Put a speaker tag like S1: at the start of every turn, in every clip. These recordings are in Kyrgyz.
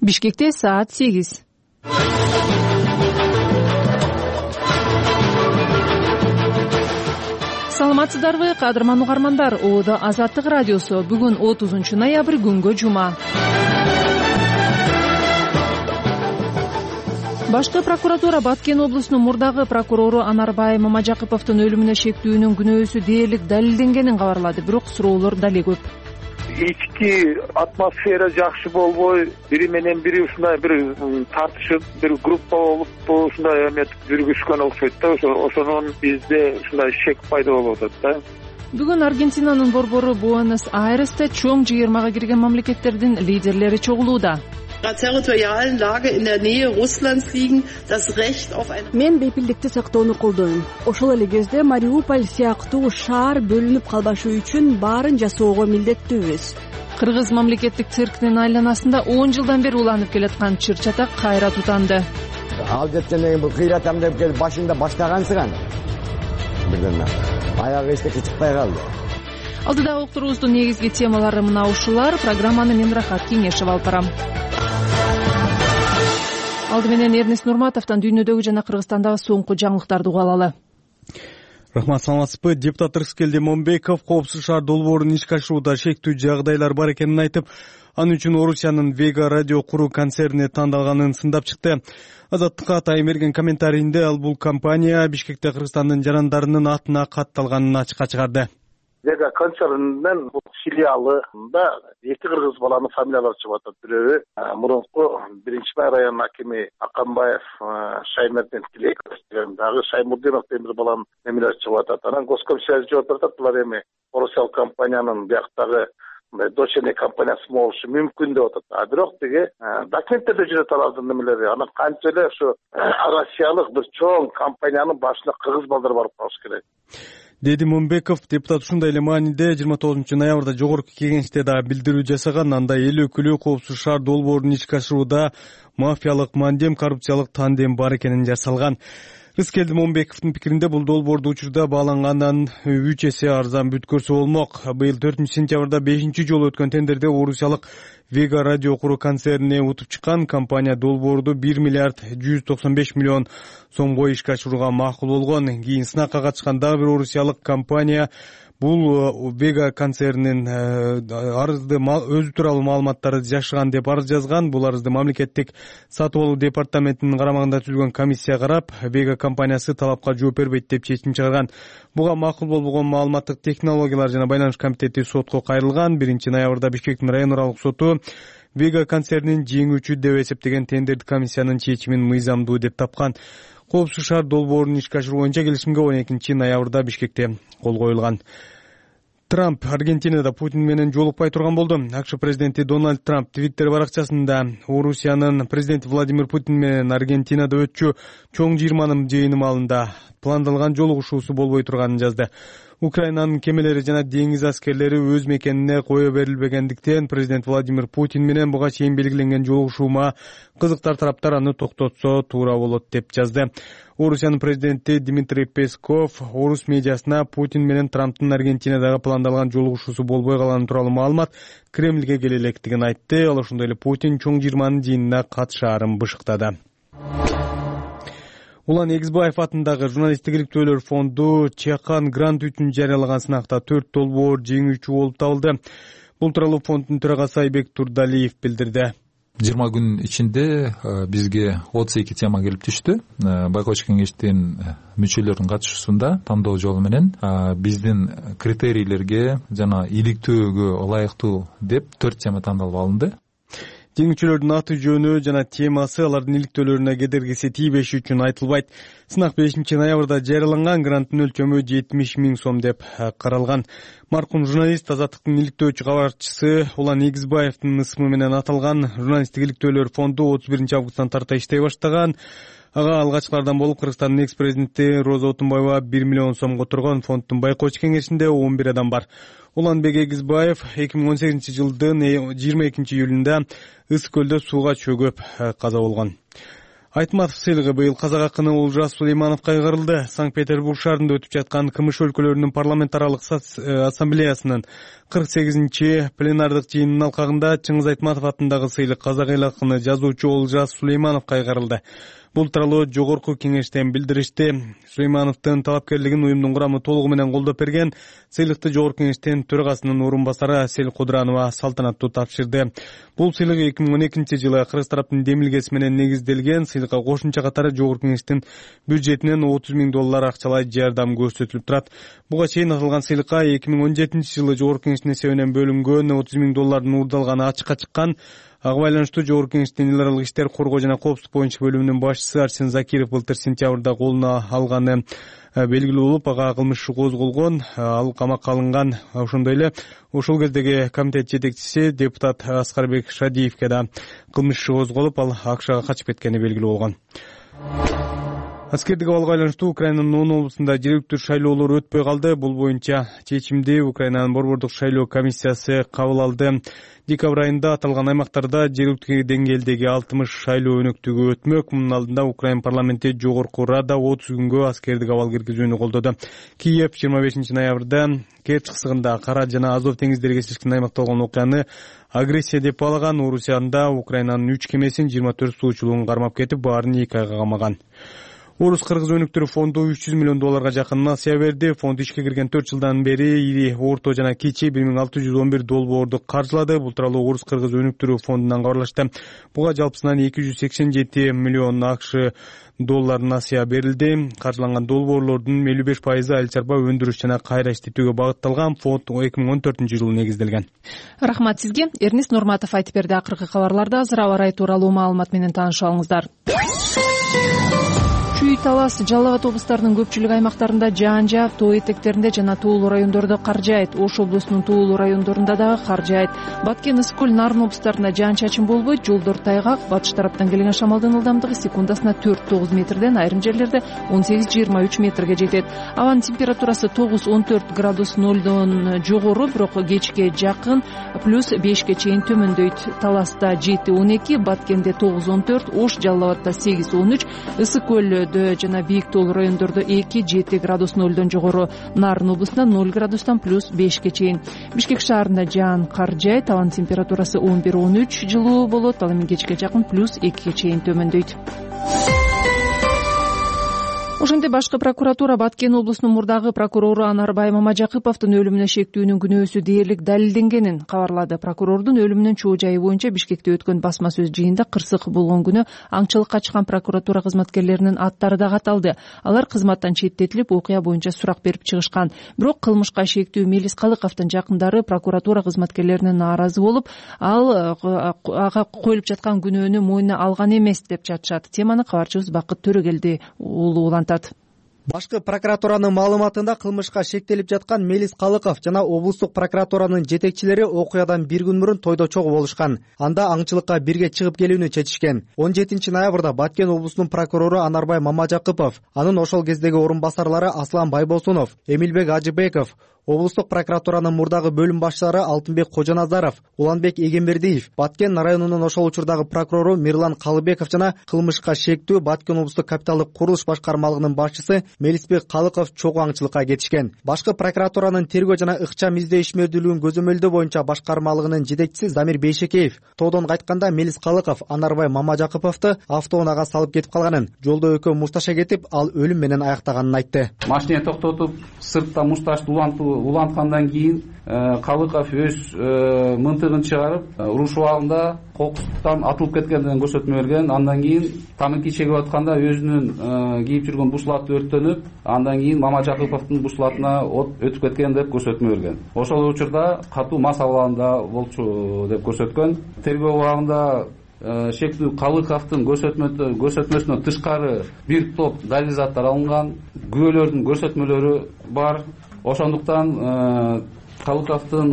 S1: Бишкекте саат 8. Саламатсыздарбы, кадырман угармандар. Оодо Азаттык радиосу. Бүгүн 30 ноябрь күнгө жума. Башкы прокуратура Баткен облусунун мурдагы прокурору Анарбай Мамажакыповдун өлүмүнө шектүүнүн күнөөсү дээрлик далилденгенин кабарлады. Бирок суроолор дале көп.
S2: Ички атмосфера жакшы болбой, бири менен бири ушундай бир тартышып, бир группа болуп ушундай эметип жүргүзгөн окшойт да. Ошонун бизде ушундай шек пайда болуп атат да.
S1: Бүгүн Аргентинанын борбору Буэнос-Айресте чоң жыйырмага кирген мамлекеттердин лидерлери чогулууда.
S3: Мен бейпилдикти сактоону колдойм. Ошол эле кезде Мариуполь сыяктуу шаар бөлүнүп калбашы үчүн баарын жасоого милдеттүүбүз.
S1: Кыргыз мамлекеттик циркинин айланасында 10 жылдан бери уланып келаткан чыр-чатак кайра тутанды.
S4: Ал жеткенден бул кыйратам деп келип башында баштагансыган. Бирден аягы эчтеке чыкпай калды.
S1: Алдыдагы уктуруубуздун негизги темалары мына ушулар. Программаны мен Рахат Кеңешева алып барам. Алды менен Эрнест Нурматовдон дүйнөдөгү жана Кыргызстандагы соңку жаңылыктарды угуп алалы.
S5: Рахмат, саламатсызбы? Депутат Рыскелди Момбеков коопсуз шаар долбоорун ишке ашырууда шектүү жагдайлар бар экенин айтып, ал үчүн Орусиянын Вега радио куруу концерни тандалганын сындап чыкты. Азаттыкка тайын берген комментарийинде ал бул компания Бишкекте Кыргызстандын жарандарынын атына катталганын ачыкка чыгарды.
S2: Вега концернинин филиалында эки кыргыз баланын фамилиялары чыгып атат. Бирөө мурунку 1-Май районунун акими Акамбаев Шаймердин Тилеков деген, дагы Шаймурдинов деген бир баланын фамилиясы чыгып атат. Анан госкомиссия жооп берет, булар эми Орусиялык компаниянын бияктагы дочерний компаниясы болушу мүмкүн деп атат. Бирок тиги документтерде жүрөт алардын немелери. Анан канча эле ушу Россиялык бир чоң компаниянын башында кыргыз балдар барып калышы керек
S5: деди Момбеков. Депутат ушундай эле мааниде 29 ноябрда жогорку кеңеште да билдирүү жасаган. Анда эл өкүлү коопсуз шаар долбоорун ишке ашырууда мафиялык мандем, коррупциялык тандем бар экенин жасалган. Рыскелди Момбековдун пикиринде бул долбоорду учурда баалангандан 3 эсе арзан бүткөрсө болмок. Быйыл 4-сентябрда 5-чи жолу өткөн тендерде орусиялык Вега радио куруу концерни утуп чыккан. Компания долбоорду 1 миллиард 195 миллион сомго ишке ашырууга макул болгон. Кийин сынакка катышкан дагы бир орусиялык компания бул Вега концернинин арызды өзү тууралуу маалыматтарды жашыган деп арыз жазган. Бул арызды мамлекеттик сатып алуу департаментинин карамагында түзүлгөн комиссия карап, Вега компаниясы талапка жооп бербейт деп чечим чыгарган. Буга макул болбогон маалыматтык технологиялар жана байланыш комитети сотко кайрылган. 1-ноябрда Бишкектин район аралык соту Вега концернин жеңүүчү деп эсептеген тендерди комиссиянын чечимин мыйзамдуу деп тапкан. Коопсуз шаар долбоорун ишке ашыруу боюнча келишимге 12-ноябрда Бишкекте кол коюлган. Трамп Аргентинада Путин менен жолукпай турган болду. АКШ президенти Дональд Трамп Твиттер баракчасында Орусиянын президенти Владимир Путин менен Аргентинада өтчү чоң жыйырманын жыйыны маалында пландалган жолугушуусу болбой турганын жазды. Украинанын кемелери жана деңиз аскерлери өз мекенине кое берилбегендиктен президент Владимир Путин менен буга чейин белгиленген жолугушууга кызыктар тараптар аны токтотсо туура болот деп жазды. Орусиянын президенти Дмитрий Песков орус медиасына Путин менен Трамптын Аргентинадагы пландалган жолугушуусу болбой калганы тууралуу маалымат Кремльге келе электигин айтты. Ал ошондой эле Путин чоң жыйырманын жыйынына катышаарын бышыктады. Улан Эгизбаев атындагы журналисттик иликтөөлөр фонду Чекан грант үчүн жарыялаган сынакта 4 долбоор жеңүүчү болуп табылды. Бул тууралуу фонддун төрагасы Айбек Турдалиев билдирди.
S6: 20 күн ичинде бизге 32 тема келип түштү. Байкоочу кеңештин мүчөлөрүнүн катышуусунда тандоо жолу менен биздин критерийлерге жана иликтөөгө ылайыктуу деп 4 тема тандалып алынды.
S5: Жеңүүчүлөрдүн аты жөнү жана темасы алардын иликтөөлөрүнө кедергиси тийбеши үчүн айтылбайт. Сынак 5-ноябрда жарыяланган. Гранттын өлчөмү 70 000 сом деп каралган. Маркум журналист Азаттыктын иликтөөчү кабарчысы Улан Эгизбаевдин ысымы менен аталган журналисттик иликтөөлөр фонду 31-августтан тарта иштей баштаган. Ага алгачкылардан болуп Кыргызстандын экс-президенти Роза Отунбаева 1 миллион сомго турган. Фонддун байкоочу кеңешинде 11 адам бар. Уланбек Эгизбаев 2018 жылдын 22-июлунда Ысык көлдө сууга чөгүп каза болгон. Айтматов сыйлыгы быйыл казак акыны Олжас Сулеймановго кайгарылды. Санкт-Петербург шаарында өтүп жаткан КМШ өлкөлөрүнүн парламент аралык ассамблеясынын 48 пленардык жыйындын алкагында Чыңгыз Айтматов атындагы сыйлык казак эл акыны жазуучу Олжас Сулеймановго кайгарылды. Бул тууралуу жогорку кеңештен билдиришти. Сулеймановдун талапкерлигин уюмдун курамы толугу менен колдоп берген. Сыйлыкты жогорку кеңештин төрагасынын орун басары Асель Кудранова салтанаттуу тапшырды. Бул сыйлык 2012-жылы Кыргыз тараптын демилгеси менен негизделген. Сыйлыкка кошумча катары жогорку кеңештин бюджетинен $30,000 акчалай жардам көрсөтүлүп турат. Буга чейин аталган сыйлыкка 2017-жылы жогорку кеңештин эсебинен бөлүнгөн $30,000 уурдалганы ачыкка чыккан. Ага байланыштуу жогорку кеңештин эл аралык иштер коргоо жана коопсуздук боюнча бөлүмүнүн башчысы Арсен Закиров былтыр сентябрда колуна алганы белгилүү болуп, ага кылмыш иши козголгон, ал камакка алынган. Ошондой эле ошол кездеги комитет жетекчиси депутат Аскарбек Шадиевке да кылмыш иши козголуп, ал АКШга качып кеткени белгилүү болгон. Аскердик абалга байланыштуу Украинанын 10 облусунда жергиликтүү шайлоолор өтпөй калды. Бул боюнча чечимди Украинанын борбордук шайлоо комиссиясы кабыл алды. Декабрь айында аталган аймактарда жергиликтүү деңгээлдеги 60 шайлоо өнөктүгү өтмөк. Мунун алдында Украин парламенти жогорку рада 30 күнгө аскердик абал киргизүүнү колдоду. Киев 25 ноябрда Керчь кысыгында Кара жана Азов теңиздери кесилишкен аймакта болгон окуяны агрессия деп баалаган. Орусия анда Украинанын 3 кемесин 24 суучулугун кармап кетип, баарын 2 айга камаган. Орус Кыргыз өнүктүрүү фонду $300 миллион жакын насыя берди. Фонд ишке кирген 4 жылдан бери ири, орто жана кичи $1611 долбоорду каржылады. Бул тууралуу Орус Кыргыз өнүктүрүү фондунан кабарлашты. Буга жалпысынан $287 миллион АКШ насыя берилди. Каржыланган долбоорлордун 55% айыл чарба өндүрүш жана кайра иштетүүгө багытталган. Фонд 2014-жылы негизделген.
S1: Рахмат сизге. Эрнест Нурматов айтып берди. Акыркы кабарларда азыр аба ырайы тууралуу маалымат менен таанышып алыңыздар. Чүй, Талас, Жалал Абад облустарынын көпчүлүк аймактарында жаан жаап, тоо этектеринде жана туулуу райондордо кар жаайт. Ош облусунун туулуу райондорунда дагы кар жаайт. Баткен, Ысык көл, Нарын облустарында жаан-чачын болбойт. Жолдор тайгак. Батыш тараптан келген шамалдын ылдамдыгы секундасына 4-9 метрден, айрым жерлерде 18-23 метрге жетет. Абанын температурасы 9-14 градус нолдон жогору, бирок кечке жакын +5ке чейин төмөндөйт. Таласта 7-12, Баткенде 9-14, Ош, Жалал Абадта 8-13, Ысык көл жана бийик тоолуу райондордо 2-7 градус нолдон жогору. Нарын облусунда 0 градустан +5ке чейин. Бишкек шаарында жаан кар жаайт. Абанын температурасы 11-13 жылуу болот. Ал эми кечке жакын +2ке чейин төмөндөйт. Ошентип башкы прокуратура Баткен облусунун мурдагы прокурору Анарбай Мамажакыповдун өлүмүнө шектүүнүн күнөөсү дээрлик далилденгенин кабарлады. Прокурордун өлүмүнүн чоо жайы боюнча Бишкекте өткөн басма сөз жыйынында кырсык болгон күнү аңчылыкка чыккан прокуратура кызматкерлеринин аттары да каталды. Алар кызматтан четтетилип, окуя боюнча сурак берип чыгышкан. Бирок кылмышка шектүү Мелис Калыковдун жакындары прокуратура кызматкерлерине нааразы болуп, ал ага коюлуп жаткан күнөөнү мойнуна алган эмес деп жатышат. Теманы кабарчыбыз Бакыт Төрөгелди уулу улантат.
S7: Башкы прокуратуранын маалыматында кылмышка шектелип жаткан Мелис Калыков жана облустук прокуратуранын жетекчилери окуядан бир күн мурун тойдо чогуу болушкан. Анда аңчылыкка бирге чыгып келүүнү чечишкен. 17 ноябрда Баткен облусунун прокурору Анарбай Мамажакыпов, анын ошол кездеги орун басарлары Аслан Байбосунов, Эмилбек Ажыбеков, облустук прокуратуранын мурдагы бөлүм башчылары Алтынбек Кожоназаров, Уланбек Эгембердиев, Баткен районунун ошол учурдагы прокурору Мирлан Калыбеков жана кылмышка шектүү Баткен облустук капиталдык курулуш башкармалыгынын башчысы Мелисбек Калыков чогуу аңчылыкка кетишкен. Башкы прокуратуранын тергөө жана ыкчам издөө ишмердүүлүгүн көзөмөлдөө боюнча башкармалыгынын жетекчиси Замир Бейшекеев тоодон кайтканда Мелис Калыков Анарбай Мамажакыповду автоунаага салып кетип калганын, жолдо экөө мушташа кетип, ал өлүм менен аяктаганын айтты.
S8: Машина токтотуп, сыртта мушташты уланткандан кийин Калыков өз мынтыгын чыгарып, уруш убагында кокустан атылып кеткендигин көрсөтмө берген. Андан кийин тамаки чегип атканда өзүнүн кийип жүргөн бушлаты өрттөнүп, андан кийин Мамажакыповдун бушлатына от өтүп кеткен деп көрсөтмө берген. Ошол учурда катуу мас абалында болчу деп көрсөткөн. Тергөө убагында шектүү Калыковдун көрсөтмөсүнөн тышкары бир топ далил заттар алынган, күбөлөрдүн көрсөтмөлөрү бар. Ошондуктан Калыковдун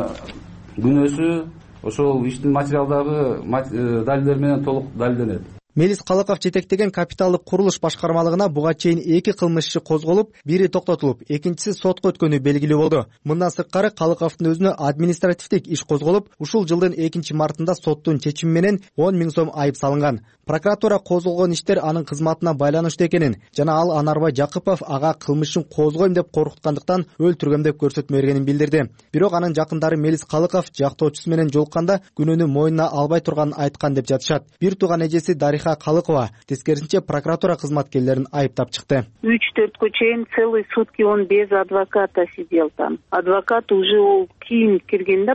S8: күнөөсү ошол иштин материалдагы далилдер менен толук далилденет.
S7: Мелис Калыков жетектеген капиталдык курулуш башкармалыгына буга чейин 2 кылмыш иши козголуп, бири токтотулуп, экинчиси сотко өткөнү белгилүү болду. Мындан сырткары Калыковдун өзүнө административдик иш козголуп, ушул жылдын 2-мартында соттун чечими менен 10 000 сом айып салынган. Прокуратура козголгон иштер анын кызматына байланыштуу экенин жана ал Анарбай Жакыпов ага кылмышын козгойм деп коркуткандыктан өлтүргөм деп көрсөтмө бергенин билдирди. Бирок анын жакындары Мелис Калыков жактоочусу менен жолукканда күнөөнү мойнуна албай турганын айткан деп жатышат. Бир тууган эжеси Дариха Калыкова тескерисинче прокуратура кызматкерлерин айыптап чыкты.
S9: 3-4 чейин целые сутки он без адвоката сидел там. Адвокат уже ол кийин киргенде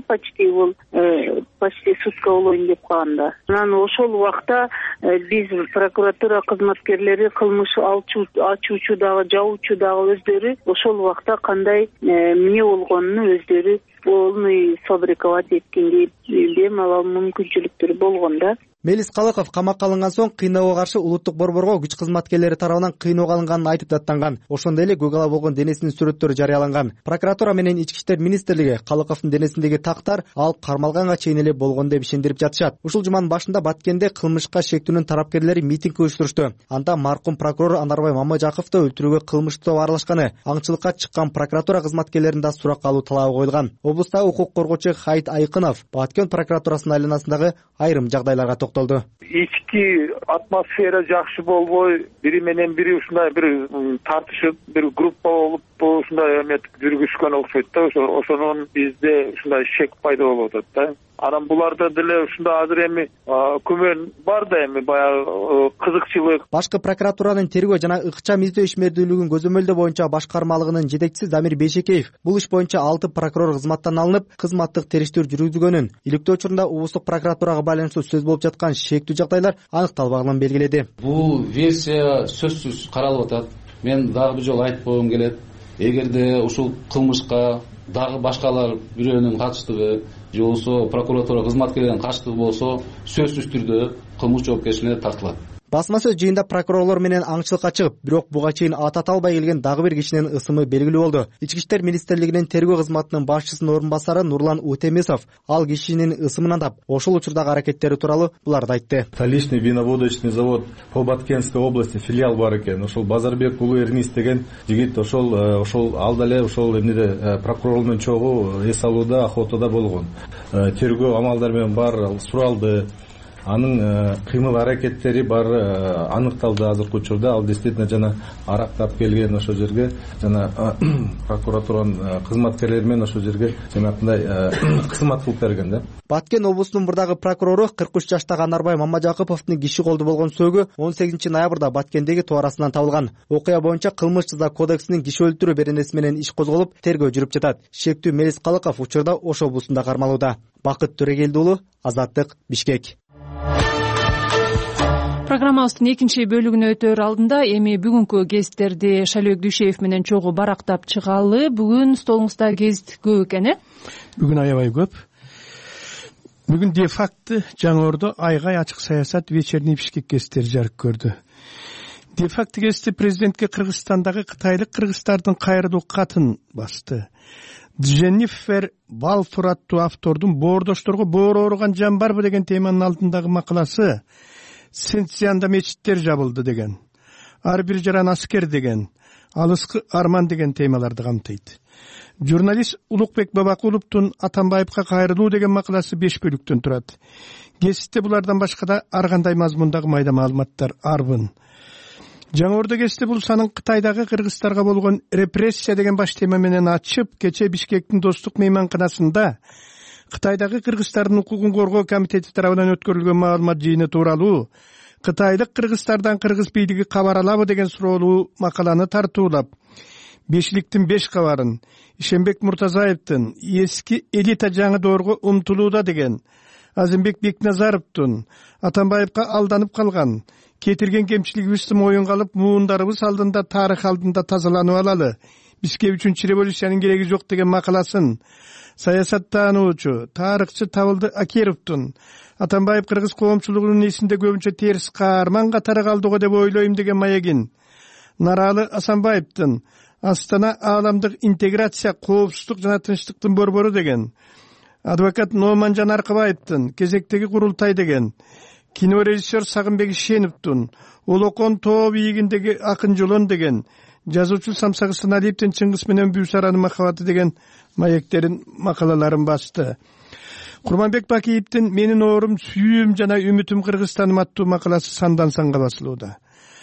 S9: почти сутка болоюн деп калганда. Анан ошол убакта биз прокуратура кызматкерлери кылмыш ачуучу дагы жабуучу дагы өздөрү ошол убакта кандай эмне болгонун өздөрү полный сфабриковать эткенге бемалал мүмкүнчүлүктөр болгон да.
S7: Мелис Калыков камакка алынган соң кыйноого каршы улуттук борборго күч кызматкерлери тарабынан кыйноого алынганын айтып даттанган. Ошондой эле көк ала болгон денесинин сүрөттөрү жарыяланган. Прокуратура менен Ички иштер министрлиги Калыковдун денесиндеги тактар ал кармалганга чейин эле болгон деп ишендирип жатышат. Ушул жуманын башында Баткенде кылмышка шектүүнүн тараптерлери митинг уюштурушту. Анда маркум прокурор Анарбай Мамажаковду өлтүрүүгө кылмыштуу аралашканы, аңчылыкка чыккан прокуратура кызматкерлерин да суракка алуу талабы коюлган. Облустагы укук коргоочу Хайит Айкынов Баткен прокуратурасынын айланасындагы айрым жагдайларга токтолду.
S2: Ички атмосфера жакшы болбой, бири менен бири ушундай бир тартышып, бир группа болуп ушундай эмет жүргүзгөн окшойт да. Ошонун бизде ушундай шек пайда болуп атат да. Анан буларда деле ушундай азыр эми күмөн бар да, эми баягы кызыкчылык.
S7: Башкы прокуратуранын тергөө жана ыкчам издөө ишмердүүлүгүн көзөмөлдөө боюнча башкармалыгынын жетекчиси Замир Бейшекеев бул иш боюнча 6 прокурор кызматтан алынып, кызматтык териштирүү жүргүзгөнүн, иликтөө учурунда облустук прокуратурага байланыштуу сөз болуп жаткан шектүү жагдайлар аныкталбаганын белгиледи.
S8: Бул версия сөзсүз каралып атат. Мен дагы бир жолу айтып койгум келет. Эгерде ушул кылмышка дагы башкалар бирөөнүн катыштыгы же болбосо прокуратура кызматкерлеринин катыштыгы болсо, сөзсүз түрдө кылмыш жоопкерчиликке тартылат.
S7: Басма сөз жыйында прокурорлор менен аңчылыкка чыгып, бирок буга чейин аты аталбай келген дагы бир кишинин ысымы белгилүү болду. Ички иштер министрлигинин тергөө кызматынын башчысынын орун басары Нурлан Утемисов ал кишинин ысымын атап, ошол учурдагы аракеттери тууралуу буларды айтты.
S10: Столичный виноводочный завод по Баткенской области филиал бар экен. Ошол Базарбек уулу Эрнис деген жигит ошол ал дале ошол эмнеде прокурорлордун чогуу эс алууда, охотада болгон. Тергөө амалдары менен бар суралды. Анын кыймыл аракеттери бар аныкталды азыркы учурда. Ал действительно жана арактап келген ошол жерге, жана прокуратуранын кызматкерлери менен ошол жерге жанагындай кызмат кылып берген да.
S7: Баткен облусунун мурдагы прокурору 43 жаштагы Анарбай Мамажаковдун киши колду болгон сөөгү 18-ноябрда Баткендеги тоо арасынан табылган. Окуя боюнча кылмыш жаза кодексинин киши өлтүрүү беренеси менен иш козголуп, тергөө жүрүп жатат. Шектүү Мелис Калыков учурда Ош облусунда кармалууда. Бакыт Төрегелди уулу, Азаттык, Бишкек.
S1: Программабыздын экинчи бөлүгүнө өтөр алдында эми бүгүнкү гезиттерди Шалбек Дүйшеев менен чогуу барактап чыгалы. Бүгүн столуңузда гезит көп экен,
S11: Бүгүн аябай көп. Бүгүн де факты жаңы ордо айгай ачык саясат вечерний Бишкек гезиттери жарык көрдү. Де факты гезити президентке Кыргызстандагы кытайлык кыргыздардын кайрылуу катын басты. Дженнифер Балфур аттуу автордун боордошторго боор ооруган жан барбы деген теманын алдындагы макаласы Сенцияндо мечиттер жабылды деген, ар бир жаран аскер деген, алыскы арман деген темаларды камтыйт. Журналист Улукбек Бабакуловдун Атамбаевка кайрылуу деген макаласы 5 бөлүктөн турат. Гезитте булардан башка да ар кандай мазмундагы майда маалыматтар арбын. Жаңы ордо гезити бул санын Кытайдагы кыргыздарга болгон репрессия деген баш тема менен ачып, кече Бишкектин достук мейманканасында Кытайдагы кыргыздардын укугун коргоо комитети тарабынан өткөрүлгөн маалымат жыйыны тууралуу Кытайлык кыргыздардан кыргыз бийлиги кабар алабы деген суроолуу макаланы тартуулап, Бешиликтин 5 кабарын, Ишенбек Муртазаевдин эски элита жаңы доорго умтулууда деген, Азимбек Бекназаровдун Атамбаевка алданып калган, кетирген кемчилигибизди моюнга алып, муундарыбыз алдында тарых алдында тазаланып алалы, бизге 3-чү революциянын кереги жок деген макаласын, саясаттануучу, тарыхчы Табылды Акеровдун Атамбаев кыргыз коомчулугунун эсинде көбүнчө терс каарман катары калдыго деп ойлойм деген маегин, Наралы Асанбаевдин Астана ааламдык интеграция, коопсуздук жана тынчтыктын борбору деген, адвокат Номанжан Аркыбаевдин Кезектеги курултай деген, кинорежиссер Сагынбек Ишеновдун Олокон тоо бийигиндеги акын жолон деген, жазуучу Самсак Саналиевдин Чыңгыз менен Бүүсаранын махабаты деген маектерин макалаларын басты. Курманбек Бакиевдин Менин оорум сүйүүм жана үмүтүм Кыргызстаным аттуу макаласы сандан санга басылууда.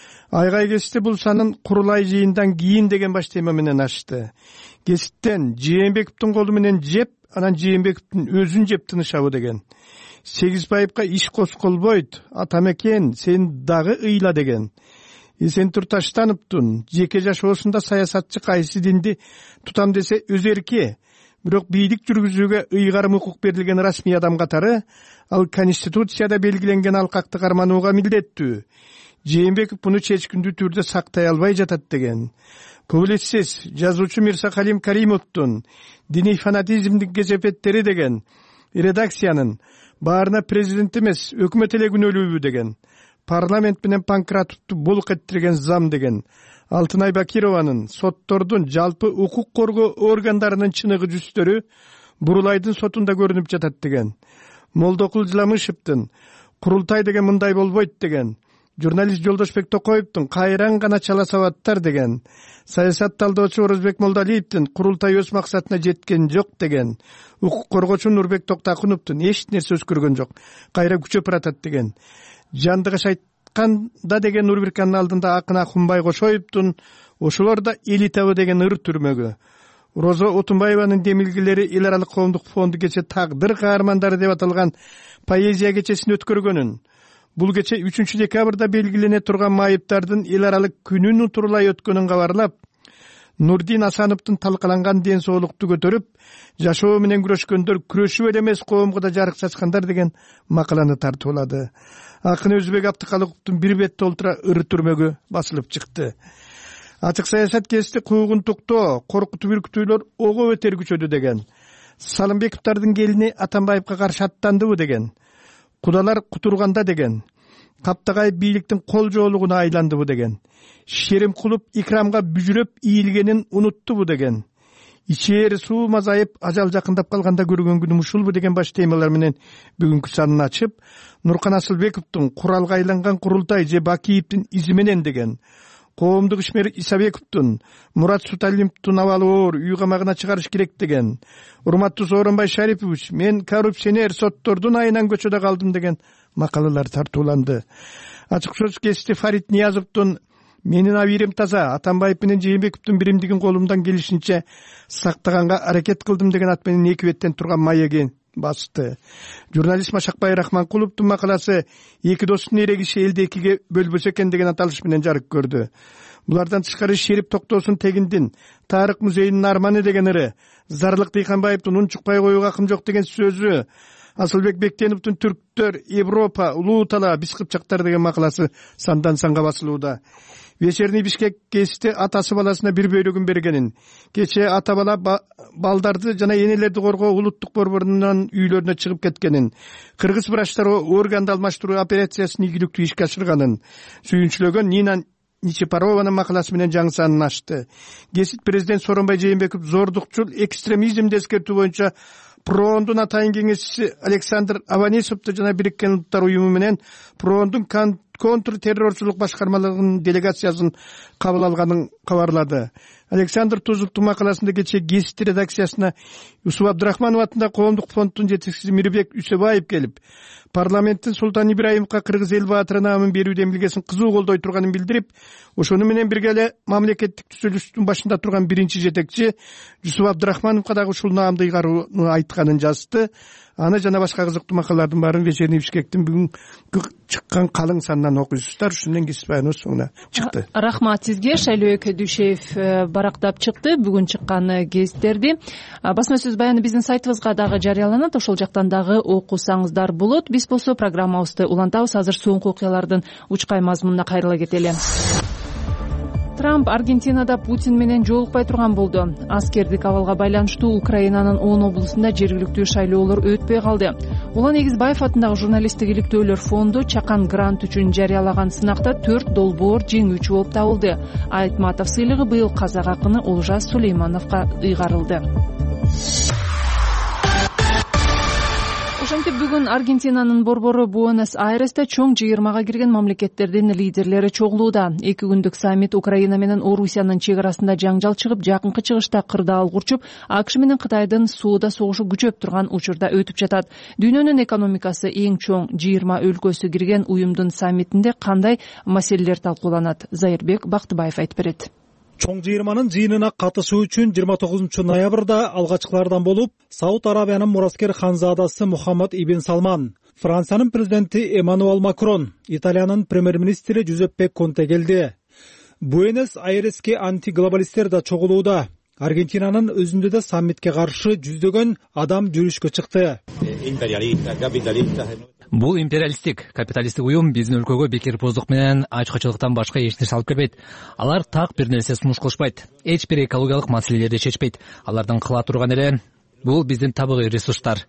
S11: Айгай кести бул санын курулай жыйындан кийин деген баш тема менен ачты. Кеситтен Жээнбековдун колу менен жеп, анан Жээнбековдун өзүн жеп тынышабы деген. Сегизбаевка иш косколбойт, атамекен сен дагы ыйла деген. Эсентур Таштановдун жеке жашоосунда саясатчы кайсы динди тутам десе өз эрки, бирок бийлик жүргүзүүгө ыйгарым укук берилген расмий адам катары ал Конституцияда белгиленген алкакты карманууга милдеттүү. Жээнбеков буну чечкиндүү түрдө сактай албай жатат деген. Публицист жазуучу Мирса Калим Каримовдун диний фанатизмдин кезепеттери деген редакциянын баарына президент эмес, өкмөт эле күнөөлүүбү деген. Парламент менен Панкратовду булк эттирген зам деген. Алтынай Бакированын соттордун жалпы укук коргоо органдарынын чыныгы жүздөрү Бурулайдын сотунда көрүнүп жатат деген. Молдокул Жыламышевдин курултай деген мындай болбойт деген. Журналист Жолдошбек Токоевдун кайран гана чала сабаттар деген. Саясат талдоочу Орозбек Молдалиевдин курултай өз максатына жеткен жок деген. Укук коргоочу Нурбек Токтакуновдун эч нерсе өзгөргөн жок, кайра күчөп баратат деген. Жандыгыш айтканда деген Нурбирканын алдында Акын Акунбай Кошоевдун ошолор да элитабы деген ыр түрмөгү. Роза Отунбаеванын демилгелери эл аралык коомдук фонду кече тагдыр каармандары деп аталган поэзия кечесин өткөргөнүн. Бул кече 3 декабрда белгилене турган майыптардын эл аралык күнүн утурлай өткөнүн кабарлап, Нурдин Асановдун талкаланган ден соолукту көтөрүп, жашоо менен күрөшкөндөр күрөшүп эле эмес коомго да жарык чачкандар деген макаланы тартуулады. Акын Өзбек Абдыкалыковдун бир бет толтура ыр түрмөгү басылып чыкты. Ачык саясат кести куугунтуктоо, коркутуу бүркүтүүлөр ого өтер күчөдү деген. Салымбековдардын келини Атамбаевга каршы аттандыбы деген. Кудалар кутурганда деген. Каптагай бийликтин кол жоолугуна айландыбы деген. Шеримкулов Икрамга бүжүрөп ийилгенин унуттубу деген. Ичээр суу мазайып, ажал жакындап калганда көргөн күнүм ушулбу деген баш темалар менен бүгүнкү санын ачып, Нуркан Асылбековдун куралга айланган курултай же Бакиевдин изи менен деген. Коомдук ишмер Исабековдун Мурат Суталимовдун абалы оор, үй камагына чыгарыш керек деген. Урматтуу Сооронбай Шарипович, мен коррупционер соттордун айынан көчөдө калдым деген макалалар тартууланды. Ачык сөз кести Фарид Ниязовдун менин абийирим таза, Атамбаев менен Жээнбековдун биримдигин колумдан келишинче сактаганга аракет кылдым деген ат менен эки беттен турган маегин басты. Журналист Машакбай Рахманкуловдун макаласы эки достун эрегиши элди экиге бөлбөсө экен деген аталыш менен жарык көрдү. Булардан тышкары Шерип Токтосун Тегиндин Тарык музейинин арманы деген ыры, Зарлык Дыйканбаевдин унчукпай коюуга акым жок деген сөзү, Асылбек Бектеновдун Түрктөр, Европа, Улуу Тала, Биз Кыпчактар деген макаласы сандан санга басылууда. Вечерний Бишкек кести атасы баласына бир бөлүгүн бергенин, кече ата бала балдарды жана энелерди коргоо улуттук борборунан үйлөрүнө чыгып кеткенин, кыргыз врачтары органды алмаштыруу операциясын ийгиликтүү ишке ашырганын сүйүнчүлөгөн Нина Ничипарованын макаласы менен жаңы санын ачты. Кесип президент Сооронбай Жээнбеков зордукчул экстремизмди эскертүү боюнча Проондун атайын кеңешчиси Александр Аванесовду жана Бириккен Улуттар уюму менен Проондун контртеррорчулук башкармалыгынын делегациясын кабыл алганын кабарлады. Александр Тузуктун макаласында кече Гести редакциясына Юсуп Абдрахманов атында коомдук фонддун жетекчиси Мирбек Үсөбаев келип, парламенттин Султан Ибраимовго кыргыз эл баатыры наамын берүү демилгесин кызуу колдой турганын билдирип, ошону менен бирге эле мамлекеттик түзүлүштүн башында турган биринчи жетекчи Юсуп Абдрахмановго дагы ушул наамды ыйгарууну айтканын жазды. Аны жана башка кызыктуу макалалардын баарын Вечерний Бишкектин бүгүн чыккан калың санынан окуйсуздар. Ушундан кесип баяныбыз соңуна чыкты.
S1: Рахмат сизге. Шайлообек Дүйшеев барактап чыкты бүгүн чыккан гезиттерди. Басма сөз баяны биздин сайтыбызга дагы жарыяланат. Ошол жактан дагы окусаңыздар болот. Биз болсо программабызды улантабыз. Азыр соңку окуялардын учкай мазмунуна кайрыла кетели. Трамп Аргентинада Путин менен жолукпай турган болду. Аскердик абалга байланыштуу Украинанын 10 облусунда жергиликтүү шайлоолор өтпөй калды. Улан Эгизбаев атындагы журналисттик иликтөөлөр фонду чакан грант үчүн жарыялаган сынакта 4 долбоор жеңүүчү болуп табылды. Айтматов сыйлыгы быйыл казак акыны Олжас Сулеймановго ыйгарылды. Ошентип бүгүн Аргентинанын борбору Буэнос-Айресте чоң жыйырмага кирген мамлекеттердин лидерлери чогулууда. 2 күндүк саммит Украина менен Орусиянын чек арасында жаңжал чыгып, жакынкы чыгышта кырдаал курчуп, АКШ менен Кытайдын сууда согушу күчөп турган учурда өтүп жатат. Дүйнөнүн экономикасы эң чоң 20 өлкөсү кирген уюмдун саммитинде кандай маселелер талкууланат? Зайырбек Бактыбаев айтып берет.
S12: Чоң жыйырманын жыйынына катышуу үчүн 29 ноябрда алгачкылардан болуп Сауд Арабиянын мураскер ханзадасы Мухаммад ибн Салман, Франциянын президенти Эммануэль Макрон, Италиянын премьер-министри Джузеппе Конте келди. Буэнос-Айреске антиглобалисттер да чогулууда. Аргентинанын өзүндө да саммитке каршы жүздөгөн адам жүрүшкө чыкты.
S13: Бул империалисттик, капиталисттик уюм биздин өлкөгө бекерпоздук менен ачкычылыктан башка эч нерсе алып келбейт. Алар так бир нерсе сунуш кылышпайт. Эч бир экологиялык маселелерди чечпейт. Алардын кыла турган эле бул биздин табигый ресурстар.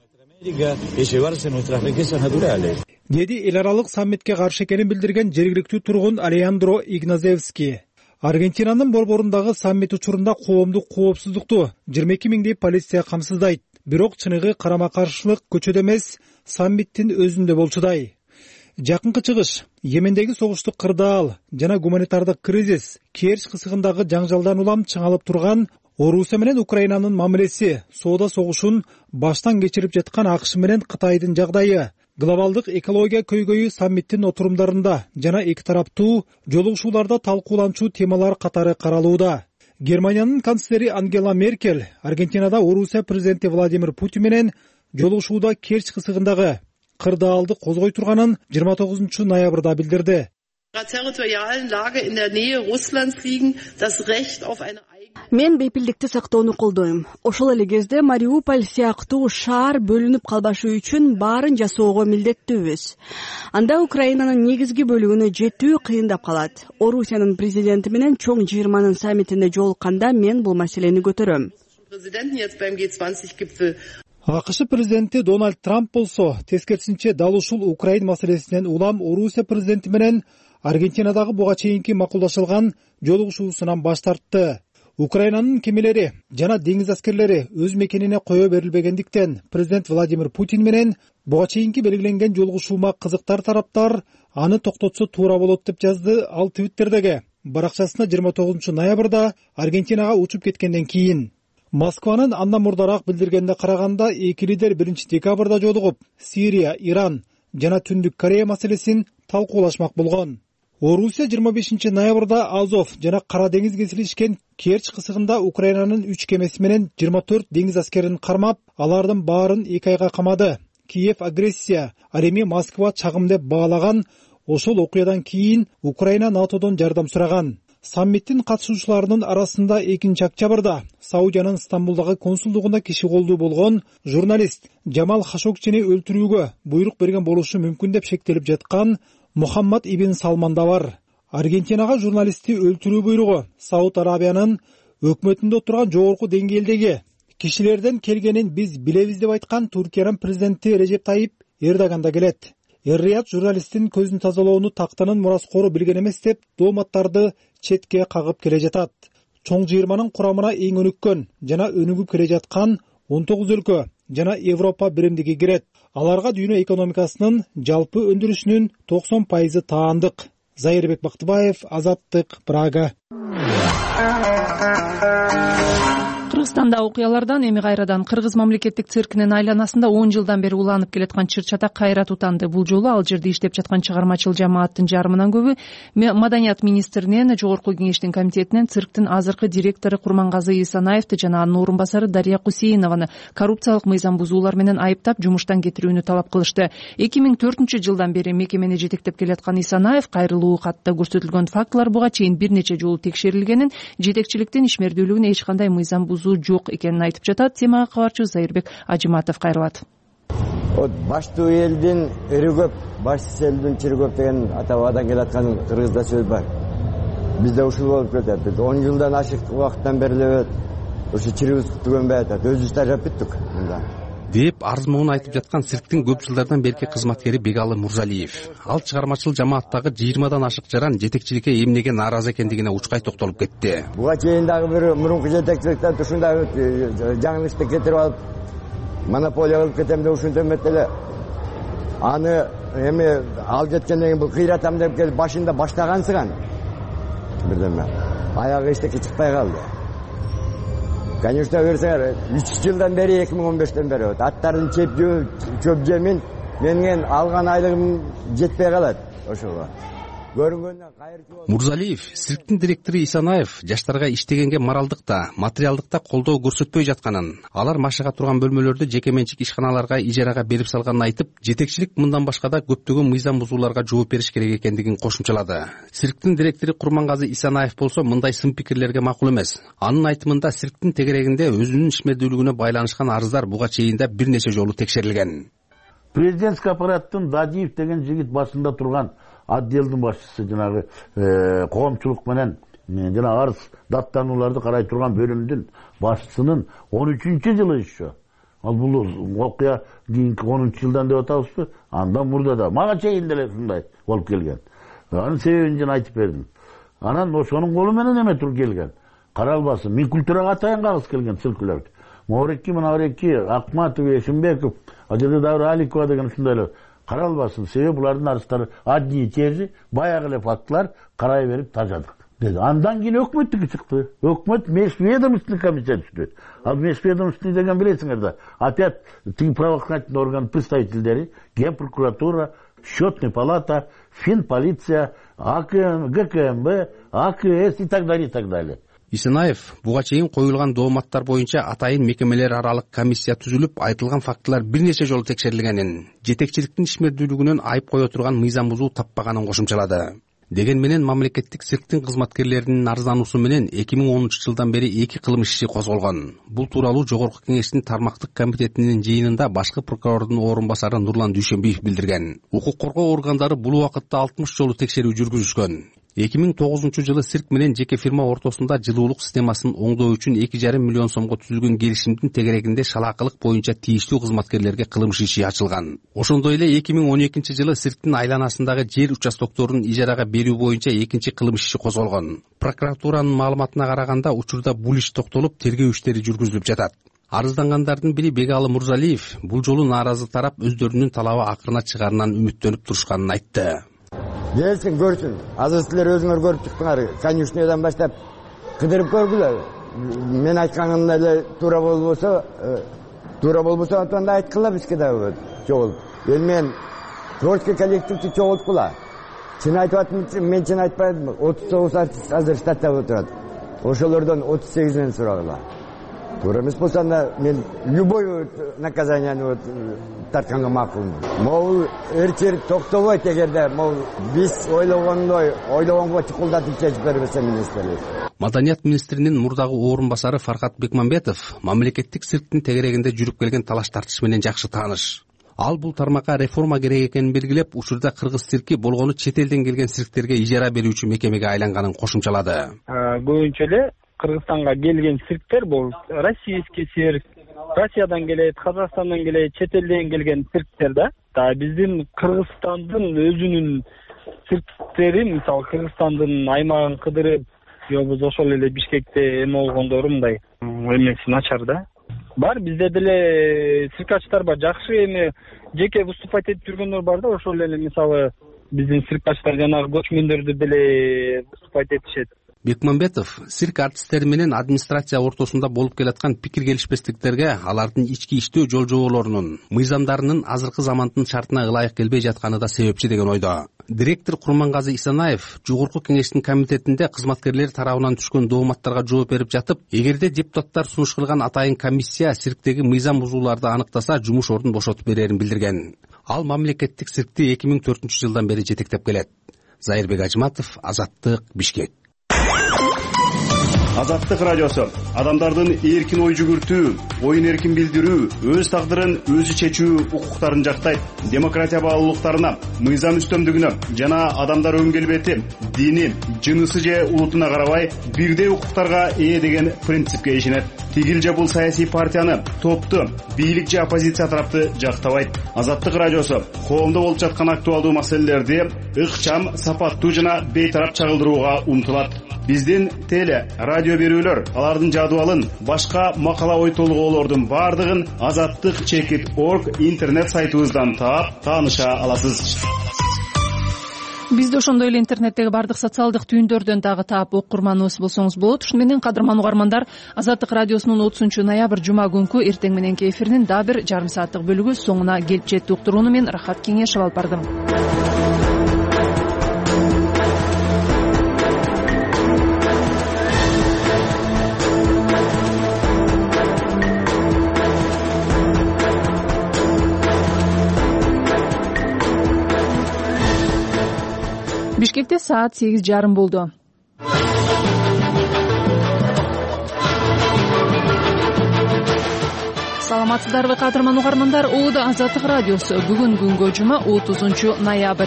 S12: Деди эл аралык саммитке каршы экенин билдирген жергиликтүү тургун Алеандро Игназевский. Аргентинанын борборундагы саммит учурунда коопсуздукту 22 миңдей полиция камсыздайт. Бирок чыныгы карама-каршылык көчөдө эмес, саммиттин өзүндө болчудай. Жакынкы чыгыш, Йемендеги согуштук кырдаал жана гуманитардык кризис, Керч кысыгындагы жаңжалдан улам чыңалып турган Орусия менен Украинанын мамилеси, соода согушун баштан кечирип жаткан АКШ менен Кытайдын жагдайы, глобалдык экология көйгөйү саммиттин отурумдарында жана эки тараптуу жолугушууларда талкууланчу темалар катары каралууда. Германиянын канцлери Ангела Меркель Аргентинада Орусия президенти Владимир Путин менен жолугушууда Керч кысыгындагы кырдаалды козгой турганын 29 ноябрда билдирди.
S3: Мен бейпилдикти сактоону колдойм. Ошол эле кезде Мариуполь сыяктуу шаар бөлүнүп калбашы үчүн баарын жасоого милдеттүүбүз. Анда Украинанын негизги бөлүгүнө жетүү кыйындап калат. Орусиянын президенти менен чоң жыйырманын саммитинде жолукканда мен бул маселени көтөрөм.
S12: АКШ президенти Дональд Трамп болсо тескерисинче дал ушул Украин маселесинен улам Орусия президенти менен Аргентинадагы буга чейинки макулдашылган жолугушуусунан баш тартты. Украинанын кемелери жана деңиз аскерлери өз мекенине кое берилбегендиктен президент Владимир Путин менен буга чейинки белгиленген жолугушуума кызыктар тараптар аны токтотсо туура болот деп жазды ал Твиттердеги баракчасына 29 ноябрда Аргентинага учуп кеткенден кийин. Москванын андан мурдараак билдиргенине караганда эки лидер 1 декабрда жолугуп Сирия, Иран жана Түндүк Корея маселесин талкуулашмак болгон. Орусия 25 ноябрда Азов жана Кара деңиз кесилишкен Керч кысыгында Украинанын 3 кемеси менен 24 деңиз аскерин кармап, алардын баарын 2 айга камады. Киев агрессия, ал эми Москва чагым деп баалаган. Ошол окуядан кийин Украина НАТОдон жардам сураган. Саммиттин катышуучуларынын арасында 2 октябрда Саудиянын Стамбулдагы консулдугунда киши колдуу болгон журналист Джамал Хашогчини өлтүрүүгө буйрук берген болушу мүмкүн деп шектелип жаткан Мухаммад ибн Салман да бар. Аргентинага журналистти өлтүрүү буйругу Сауд Арабиянын өкмөтүндө отурган жогорку деңгээлдеги кишилерден келгенин биз билебиз деп айткан Туркиянын президенти Режеп Тайип Эрдоган да келет. Эр-Рияд журналисттин көзүн тазалоону тактанын мураскору билген эмес деп дооматтарды четке кагып келе жатат. Чоң жыйырманын курамына эң өнүккөн жана өнүгүп келе жаткан 19 өлкө жана Европа биримдиги кирет. Аларга дүйнө экономикасынын жалпы өндүрүшүнүн 90% таандык. Зайырбек Бактыбаев, Азаттык, Прага.
S1: Кыргызстанда окуялардан эми кайрадан Кыргыз мамлекеттик циркинин айланасында 10 жылдан бери уланып келаткан чыр-чатак кайра тутанды. Бул жолу ал жерде иштеп жаткан чыгармачыл жамааттын жарымынан көбү Маданият министринен, Жогорку кеңештин комитетинен, цирктин азыркы директору Курмангазы Исанаевди жана анын орун басары Дарья Кусейнованы коррупциялык мыйзам бузуулар менен айыптап жумуштан кетирүүнү талап кылышты. 2004 жылдан бери мекемени жетектеп келаткан Исанаев кайрылуу катта көрсөтүлгөн фактылар буга чейин бир нече жолу текшерилгенин, жетекчиликтин ишмердүүлүгүнө эч кандай мыйзам бузуу жок экенин айтып жатат. Темага кабарчы Зайырбек Ажыматов кайрылат.
S4: Баштуу элдин өрү көп, башсыз элдин чыры көп деген ата-бабадан келаткан кыргызда сөз бар. Бизде ушул болуп кетет. 10 жылдан ашык убакыттан бери эле ушу чырыбыз күтүгөнбөй атат. Өзүбүз тажап бүттүк
S14: деп арыз могун айтып жаткан цирктин көп жылдардан берки кызматкери Бегалы Мурзалиев. Ал чыгармачыл жамааттагы 20дан ашык жаран жетекчиликке эмнеге нааразы экендигине учкай токтолуп кетти.
S4: Буга чейин дагы бир мурунку жетекчиликтен ушундай жаңылышты кетирип алып монополия кылып кетем деп ушинтип эмес эле аны эми алып жеткенден кийин бул кыйратам деп келип башында баштагансыган бирдеме аягы эчтеке чыкпай калды. Конечно берсеңер 3 жылдан бери 2015тен бери аттарын чөп жемин менин алган айлыгым жетпей калат ошого.
S14: Мурзалиев, цирктин директору Исанаев жаштарга иштегенге моралдык да, материалдык да колдоо көрсөтпөй жатканын, алар машыга турган бөлмөлөрдү жеке менчик ишканаларга ижарага берип салганын айтып, жетекчилик мындан башка да көптөгөн мыйзам бузууларга жооп бериш керек экендигин кошумчалады. Цирктин директору Курмангазы Исанаев болсо мындай сын пикирлерге макул эмес. Анын айтымында цирктин тегерегинде өзүнүн ишмердүүлүгүнө байланышкан арыздар буга чейин да бир нече жолу текшерилген.
S15: Президентский аппараттын Дадиев деген жигит башында турган отделдин башчысы жанагы коомчулук менен жана арыз даттанууларды карай турган бөлүмдүн башчысынын 13-жылы еще. Ал бул окуя кийинки 10-жылдан деп атабызбы? Андан мурда да мага чейин деле ушундай болуп келген. Анын себебин жана айтып бердим. Анан ошонун колу менен эме туруп келген. Каралбасын. Мен культурага атайын кагыс келген циркулярды. Морекки, Манарекки, Акматов, Эшимбеков, Ажыдавр Аликова деген ушундайлар каралбасын. Себеби булардын арыздары одни и те же, баягы эле фактылар карай берип тажадык деди. Андан кийин өкмөттүкү чыкты. Өкмөт межведомственный комитет түздү. Ал межведомственный деген билесиңер да, опять тиги правоохранительный орган представительдери, Генпрокуратура, Счетная палата, Финполиция, АКМ, ГКМБ, АКС и так далее, и так далее.
S14: Исанаев буга чейин коюлган дооматтар боюнча атайын мекемелер аралык комиссия түзүлүп, айтылган фактылар бир нече жолу текшерилгенин, жетекчиликтин ишмердүүлүгүнөн айып кое турган мыйзам бузуу таппаганын кошумчалады. Деген менен мамлекеттик цирктин кызматкерлеринин арыздануусу менен 2010-жылдан бери 2 кылмыш иши козголгон. Бул тууралуу Жогорку Кеңештин тармактык комитетинин жыйынында башкы прокурордун орун басары Нурлан Дүйшөнбиев билдирген. Укук коргоо органдары бул убакытта 60 жолу текшерүү жүргүзүшкөн. 2009-жылы цирк менен жеке фирма ортосунда жылуулук системасын оңдоо үчүн 2,5 миллион сомго түзүлгөн келишимдин тегерегинде шалаакылык боюнча тийиштүү кызматкерлерге кылмыш иши ачылган. Ошондой эле 2012-жылы цирктин айланасындагы жер участокторун ижарага берүү боюнча экинчи кылмыш иши козголгон. Прокуратуранын маалыматына караганда учурда бул иш токтолуп, тергөө иштери жүргүзүлүп жатат. Арыздангандардын бири Бегалы Мурзалиев бул жолу нааразы тарап өздөрүнүн талабы акырына чыгарынан үмүттөнүп турушканын айтты.
S4: Gelsin görsün. Azı sizler özüңөр көрүп чыктыңар. Конюшнядан баштап кыдырып көргүлөр. Мен айтканым эле туура болбосо антанда айткыла бизге да жол. Мен творческий коллективди чогулткула. Чын айтып атам, мен чын айтпадым. 39 артист азыр штатта отурат. Ошолордон 38-ден сурагыла. Туура эмес болсо анда мен любой наказанияны тартканга макулмун. Могул эрчер токтобойт эгерде биз ойлогонго чукулдатып чечип бербесе министрлик.
S14: Маданият министринин мурдагы орун басары Фаркат Бекмамбетов мамлекеттик цирктин тегерегинде жүрүп келген талаш тартыш менен жакшы тааныш. Ал бул тармакка реформа керек экенин белгилеп, учурда кыргыз цирки болгону чет элден келген цирктерге ижара берүүчү мекемеге айланганын кошумчалады.
S16: Көбүнчө эле Кыргызстанга келген цирктер бул российский цирк, Россиядан келет, Казакстандан келет, чет элден келген цирктер да. Биздин Кыргызстандын өзүнүн цирктери, мисалы Кыргызстандын аймагын кыдырып, же болбосо ошол эле Бишкекте эме болгондору мындай эмеси начар да. Бар бизде деле циркачтар бар, жакшы эми жеке выступать этип жүргөндөр бар да, ошол эле мисалы биздин циркачтар жанагы көчмөндөрдү деле выступать этишет.
S14: Бекмамбетов цирк артисттери менен администрация ортосунда болуп келаткан пикир келишпестиктерге алардын ички иштөө жол-жоболорунун, мыйзамдарынын азыркы замандын шартына ылайык келбей жатканы да себепчи деген ойдо. Директор Курмангазы Исанаев Жогорку Кеңештин комитетинде кызматкерлер тарабынан түшкөн дооматтарга жооп берип жатып, эгерде депутаттар сунуш кылган атайын комиссия цирктеги мыйзам бузууларды аныктаса, жумуш ордун бошотуп берерин билдирген. Ал мамлекеттик циркти 2004-жылдан бери жетектеп келет. Зайырбек Ажматов, Азаттык, Бишкек.
S17: Азаттык радиосу адамдардын эркин ой жүгүртүү, оюн эркин билдирүү, өз тагдырын өзү чечүү укуктарын жактайт. Демократия баалуулуктарына, мыйзам үстөмдүгүнө жана адамдар өн келбети, дини, жынысы же улутуна карабай бирдей укуктарга ээ деген принципке ишенет. Тигил же бул саясий партияны, топту, бийлик же оппозиция тарапты жактабайт. Азаттык радиосу коомдо болуп жаткан актуалдуу маселелерди ыкчам, сапаттуу жана бейтарап чагылдырууга умтулат. Биздин теле, радио берүүлөр, алардын жадыбалын, башка макала ой толгоолордун бардыгын azattik.org интернет сайтыбыздан таап, тааныша аласыз.
S1: Бизди ошондой эле интернеттеги бардык социалдык түйүндөрдөн дагы таап окурманыбыз болсоңуз болот. Ушуну менен кадырман угармандар, Азаттык радиосунун 30-ноябрь жума күнкү эртең мененки эфиринин дагы бир жарым сааттык бөлүгү соңуна келип жетти. Уктурууну мен Рахат Кеңешев алып бардым. Бишкекте саат 8:30 болду. Саламатсыздарбы кадырман угармандар, Оодо Азаттык радиосу. Бүгүн күнгө жума 30-ноябрь.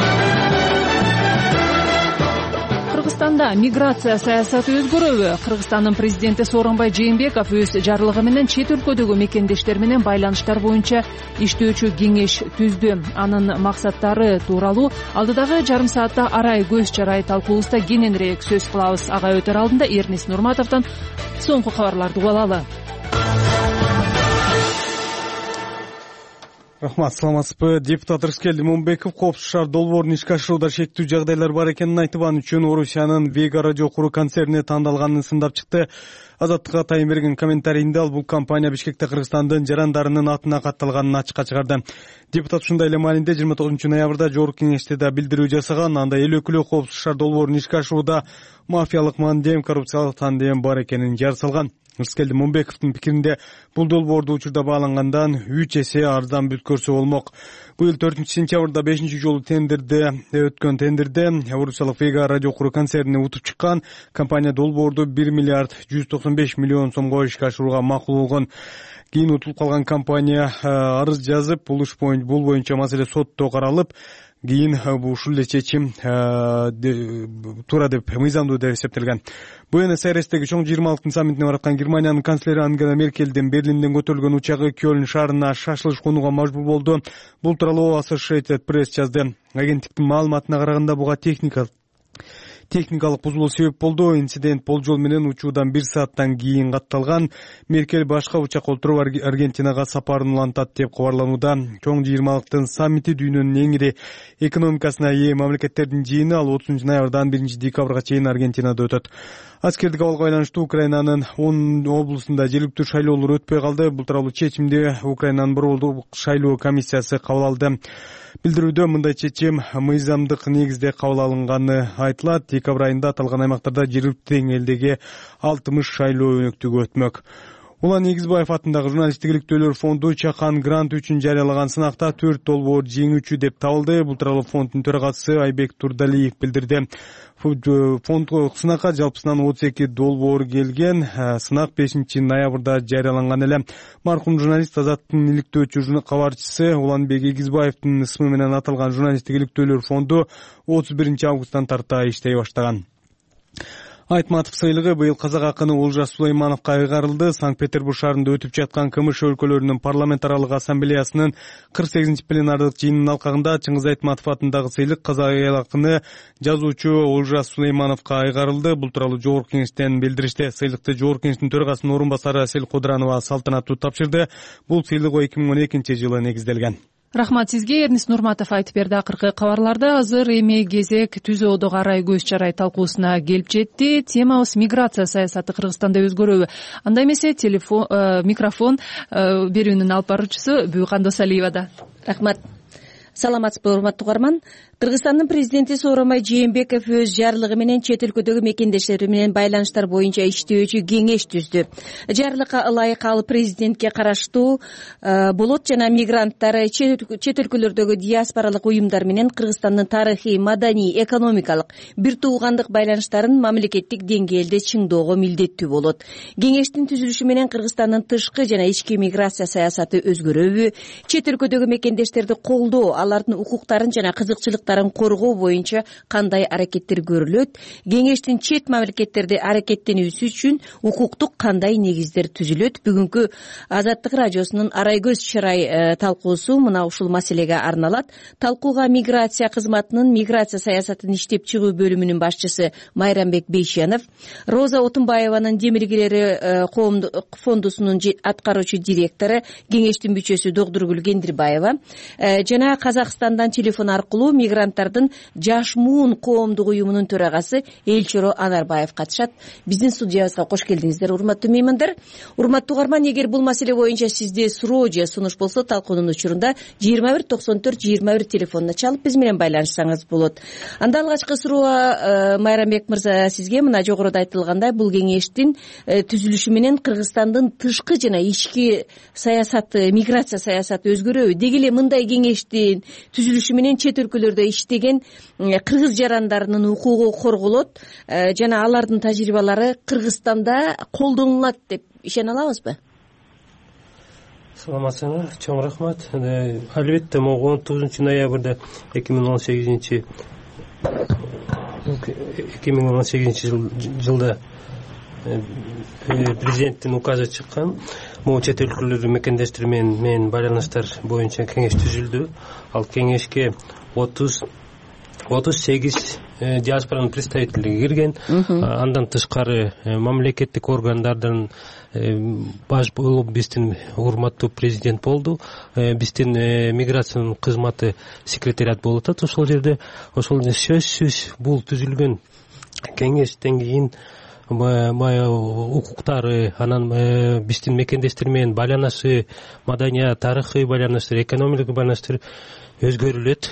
S1: Кыргызстанда миграция саясаты өзгөрөбү? Кыргызстандын президенти Сооронбай Жээнбеков өз жарлыгы менен чет өлкөдөгү мекендештер менен байланыштар боюнча иштөөчү кеңеш түздү. Анын максаттары тууралуу алдыдагы жарым саатта арай көз чарай талкуубузда кененирээк сөз кылабыз. Ага өтөр алдында Эрнис Нурматовдон соңку кабарларды угуп алалы.
S5: Рахмат, саламатсызбы. Депутат Рыскел Лимонбеков коопсуз шаар долбоорун ишке ашырууда шектүү жагдайлар бар экенин айтып, ал үчүн Орусиянын Вега радио куруу концернине тандалганын сындап чыкты. Азаттыкка тайын берген комментарийинде ал бул компания Бишкекте Кыргызстандын жарандарынын атына катталганын ачыкка чыгарды. Депутат ушундай эле маалинде 29-ноябрда Жогорку кеңеште да билдирүү жасаган. Анда эл өкүлү коопсуз шаар долбоорун ишке ашырууда мафиялык мандем, коррупциялык тандем бар экенин жар салган. Рыскел Лимонбековдун пикиринде бул долбоорду учурда баалангандан 3 эсе арзан бүткөрсө болмок. Быйыл 4-сентябрда 5-жолу өткөн тендерде Орусиялык Вега радио куруу концернине утуп чыккан. Компания долбоорду 1 миллиард 195 миллион сомго ишке ашырууга макул болгон. Кийин утулуп калган компания арыз жазып, бул боюнча маселе сотто каралып, кийин ушул эле чечим туура деп мыйзамдуу деп эсептелген. Буэнос Айрестеги чоң 26 саммитине бараткан Германиянын канцлери Ангела Меркелдин Берлинден көтөрүлгөн учагы Кёльн шаарына шашылыш конууга мажбур болду. Бул тууралуу Associated Press жазды. Агенттиктин маалыматына караганда буга техникалык бузулуу себеп болду. Инцидент болжол менен учуудан 1 сааттан кийин катталган. Меркель башка учакка отуруп Аргентинага сапарын улантат деп кабарланууда. Чоң 20-лыктын саммити дүйнөнүн эң ири экономикасына ээ мамлекеттердин жыйыны, ал 30-ноябрдан 1-декабрга чейин Аргентинада өтөт. Аскердик абалга байланыштуу Украинанын 10 облусунда жергиликтүү шайлоолор өтпөй калды. Бул тууралуу чечимди Украинанын борбордук шайлоо комиссиясы кабыл алды. Билдирүүдө мындай чечим мыйзамдык негизде кабыл алынганы айтылат. Декабрь айында аталган аймактарда жергиликтүү деңгээлдеги 60 шайлоо өнөктүгү өтмөк. Улан Негизбаев атындагы журналисттик иликтөөлөр фонду Чакан грант үчүн жарыялаган сынакта 4 долбоор жеңүүчү деп табылды. Бул тууралуу фонддун төрагасы Айбек Турдалиев билдирди. Фонд сынакка жалпысынан 32 долбоор келген. Сынак 5-ноябрда жарыяланган эле. Маркум журналист Азаттын иликтөөчү кабарчысы Уланбек Эгизбаевдин ысмы менен аталган журналисттик иликтөөлөр фонду 31-августтан тарта иштей баштаган. Айтматов сыйлыгы быйыл казак акыны Олжас Сулеймановго айгарылды. Санкт-Петербург шаарында өтүп жаткан КМШ өлкөлөрүнүн парламент аралык ассамблеясынын 48-пленардык жыйынынын алкагында Чыңгыз Айтматов атындагы сыйлык казак эл акыны жазуучу Олжас Сулеймановго айгарылды. Бул тууралуу Жогорку кеңештен билдиришти. Сыйлыкты Жогорку кеңештин төрагасынын орун басары Асель Кодранова салтанаттуу тапшырды. Бул сыйлык 2012-жылы негизделген.
S1: Рахмат сизге. Эрнис Нурматов айтып берди. Акыркы кабарларды азыр эми кезек түз оодого арай көз чарай талкуусуна келип жетти. Темабыз миграция саясаты Кыргызстанда өзгөрөбү? Анда эмесе микрофон берүүнүн алып баруучусу Бүйкан Досалиевада.
S18: Рахмат. Саламатсызбы, урматтуу угарман. Кыргызстандын президенти Сооронбай Жээнбеков өз жарлыгы менен чет өлкөдөгү мекендештери менен байланыштар боюнча иштөөчү кеңеш түздү. Жарлыкка ылайык ал президентке караштуу болот жана мигранттар чет өлкөлөрдөгү диаспоралык уюмдар менен Кыргызстандын тарыхый, маданий, экономикалык бир туугандык байланыштарын мамлекеттик деңгээлде чыңдоого милдеттүү болот. Кеңештин түзүлүшү менен Кыргызстандын тышкы жана ички миграция саясаты өзгөрөбү? Чет өлкөдөгү мекендештерди колдоо, алардын укуктарын жана кызыкчылыктарын коргоо боюнча кандай аракеттер көрүлөт? Кеңештин чет мамлекеттерде аракеттенүүсү үчүн укуктук кандай негиздер түзүлөт? Бүгүнкү Азаттык радиосунун Арай көз чырай талкуусу мына ушул маселеге арналат. Талкууга миграция кызматынын миграция саясатын иштеп чыгуу бөлүмүнүн башчысы Майрамбек Бейшенов, Роза Отунбаеванын Демиргилери коомдук фондусунун аткаруучу директору, кеңештин мүчөсү Догдургүл Кендирбаева жана Казакстандан телефон аркылуу мигранттардын Жаш муун коомдук уюмунун төрагасы Элчиро Анарбаев катышат. Биздин студиябызга кош келдиңиздер, урматтуу меймандар. Урматтуу угарман, эгер бул маселе боюнча сизде суроо же сунуш болсо, талкуунун учурунда 2194-21 телефонуна чалып биз менен байланышсаңыз болот. Анда алгачкы суроо Майрамбек мырза сизге. Мына жогоруда айтылгандай, бул кеңештин түзүлүшү менен Кыргызстандын тышкы жана ички саясаты, миграция саясаты өзгөрөбү? Деги эле мындай кеңештин түзүлүшү менен чет өлкөлөрдө иштеген кыргыз жарандарынын укугу корголот жана алардын тажрыйбалары Кыргызстанда колдонулат деп ишене алабызбы?
S11: Саламатсыңар, чоң рахмат. Албетте, могу 19 ноябрда 2018 жылда президенттин указы чыккан. Могу чет өлкөлөрдү мекендештирүү менен байланыштар боюнча кеңеш түзүлдү. Ал кеңешке 38 диаспоранын представительдиги кирген. Андан тышкары мамлекеттик органдардын баш болуп биздин урматтуу президент болду. Биздин миграциянын кызматы секретариат болуп атат ошол жерде. Ошол сөзсүз бул түзүлгөн кеңештен кийин баягы укуктары, анан биздин мекендештер менен байланышы, маданият, тарыхый байланыштар, экономикалык байланыштар өзгөрүлөт.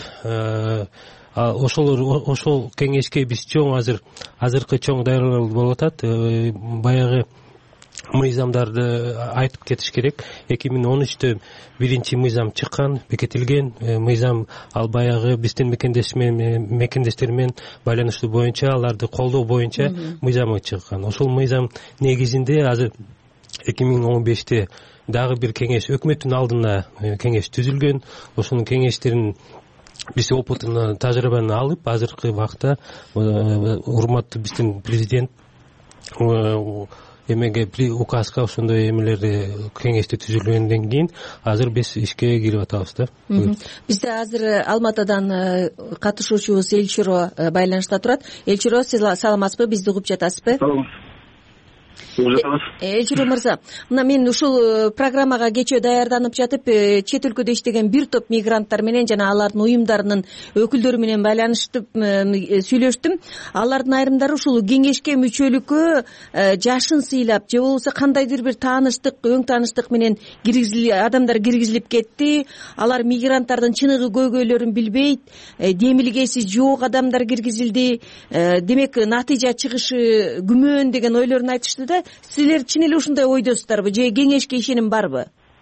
S11: Ошол кеңешке биз азыркы чоң даярдык болуп атат. Баягы мыйзамдарды айтып кетиш керек. 2013-тө биринчи мыйзам чыккан, бекитилген мыйзам. Ал баягы биздин мекендештер менен байланыштуу боюнча, аларды колдоо боюнча мыйзамы чыккан. Ошол мыйзам негизинде азыр 2015-те дагы бир кеңеш, өкмөттүн алдына кеңеш түзүлгөн. Ошонун кеңештерин биз опытын, тажрыйбаны алып, азыркы убакта урматтуу биздин президент эмеге указга ошондой эмелерди кеңешти түзүлгөндөн кийин азыр биз ишке кирип атабыз да.
S18: Бизде азыр Алматадан катышуучубуз Элчиро байланышта турат. Элчиро, сиз саламатсызбы? Бизди угуп жатасызбы? Элчиро мырза, мына мен ушул программага кечээ даярданып жатып, чет өлкөдө иштеген бир топ мигранттар менен жана алардын уюмдарынын өкүлдөрү менен байланыштып сүйлөштүм. Алардын айрымдары ушул кеңешке мүчөлүккө жашын сыйлап же болбосо кандайдыр бир тааныштык, өң тааныштык менен адамдар киргизилип кетти. Алар мигранттардын чыныгы көйгөйлөрүн билбейт, демилгеси жок адамдар киргизилди. Демек, натыйжа чыгышы күмөн деген ойлорун айтышты да. Силер чын эле ушундай ойдосуздарбы же кеңешке ишеним барбы?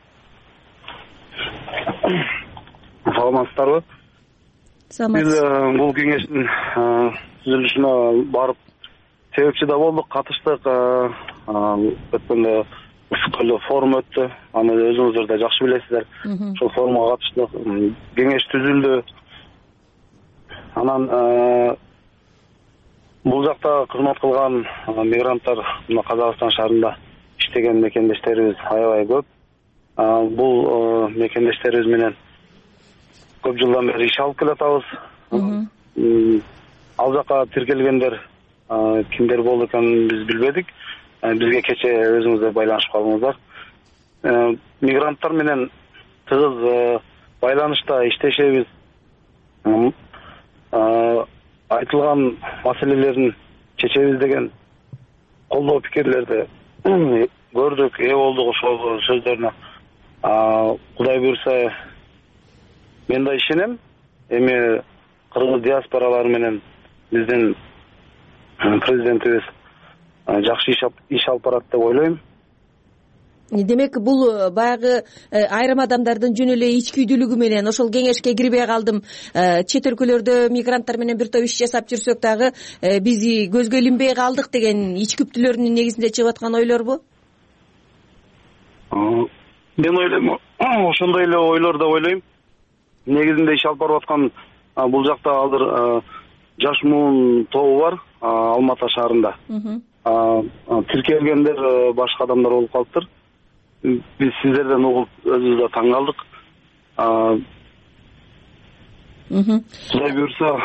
S19: Саламатсыздарбы? Биз бул кеңештин түзүлүшүнө барып себепчи да болдук, катыштык. Өткөндө ушул форум өттү. Аны өзүңүздөр да жакшы билесиздер. Ошол форумга катыштык. Кеңеш түзүлдү. Анан бул жакта кызмат кылган мигранттар мына Казакстан шаарында иштеген мекендештерибиз аябай көп. Бул мекендештерибиз менен көп жылдан бери иш алып келатабыз. Ал жака тиркелгендер кимдер болду экенин биз билбедик. Бизге кечээ өзүңүздөр байланышып калдыңыздар. Мигранттар менен тыгыз байланышта иштешебиз. Айтылган маселелерин чечебиз деген колдоо пикирлерди көрдүк, болдук ошол сөздөрүнө. Кудай буйрса, мен да ишенем. Эми кыргыз диаспоралары менен биздин президентибиз жакшы иш алып барат деп ойлойм.
S18: Демек, бул баягы айрым адамдардын жөн эле ичкүйдүүлүгү менен ошол кеңешке кирбей калдым, чет өлкөлөрдө мигранттар менен бир топ иш жасап жүрсөк дагы биз көзгө илинбей калдык деген ичкүптүүлөрдүн негизинде чыгып аткан ойлорбу?
S19: Мен ойлойм, ошондой эле ойлор деп ойлойм. негизинде иш алып барып аткан бул жакта азыр Жаш Муун тобу бар Алма Ата шаарында. Тиркелгендер башка адамдар болуп калыптыр. Биз сиздерден угуп өзүбүз да таң калдык. Кудай буйрса.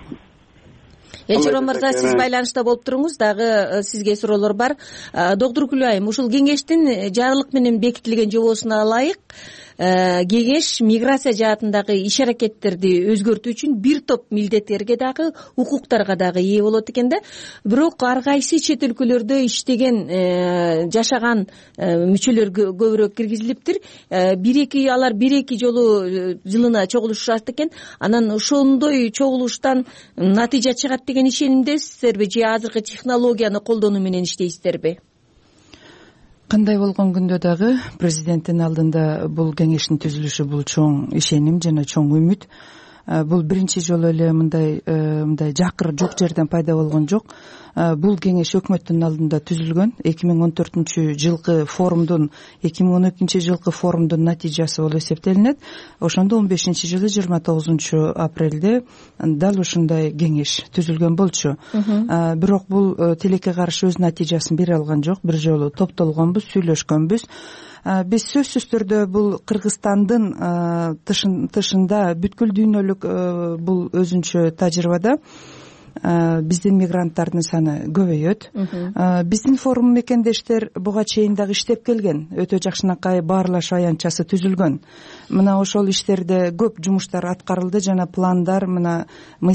S18: Элчирон мырза, сиз байланышта болуп туруңуз, дагы сизге суроолор бар. Доктор Күлайым, ушул кеңештин жарлык менен бекитилген жобосуна ылайык кеңеш миграция жаатындагы иш аракеттерди өзгөртүү үчүн бир топ милдеттерге дагы укуктарга дагы ээ болот экен да. Бирок ар кайсы чет өлкөлөрдө иштеген жашаган мүчөлөр көбүрөөк киргизилиптир. Алар бир эки жолу жылына чогулушат экен. Анан ошондой чогулуштан натыйжа чыгат деген ишенимдесизерби же азыркы технологияны колдонуу менен иштейсиздерби?
S1: Кандай болгон күндө дагы президенттин алдында бул кеңештин түзүлүшү бул чоң ишеним жана чоң үмүт. Бул биринчи жолу эле мындай жакыр жок жерден пайда болгон жок. Бул кеңеш өкмөттүн алдында түзүлгөн 2014 жылкы форумдун 2012 жылкы форумдун натыйжасы болуп эсептелинет. Ошондо 15 жылы 29 апрелде дал ушундай кеңеш түзүлгөн болчу. Бирок бул тилекке каршы өз натыйжасын бере алган жок. Бир жолу топтолгонбуз, сүйлөшкөнбүз. Биз сөзсүз түрдө бул Кыргызстандын тышында бүткүл дүйнөлүк бул өзүнчө тажрыйбада биздин мигранттардын саны көбөйөт. Биздин форум мекендештер буга чейин дагы иштеп келген. Өтө жакшынакай баарлашуу аянтчасы түзүлгөн. Мына ошол иштерде көп жумуштар аткарылды жана пландар мына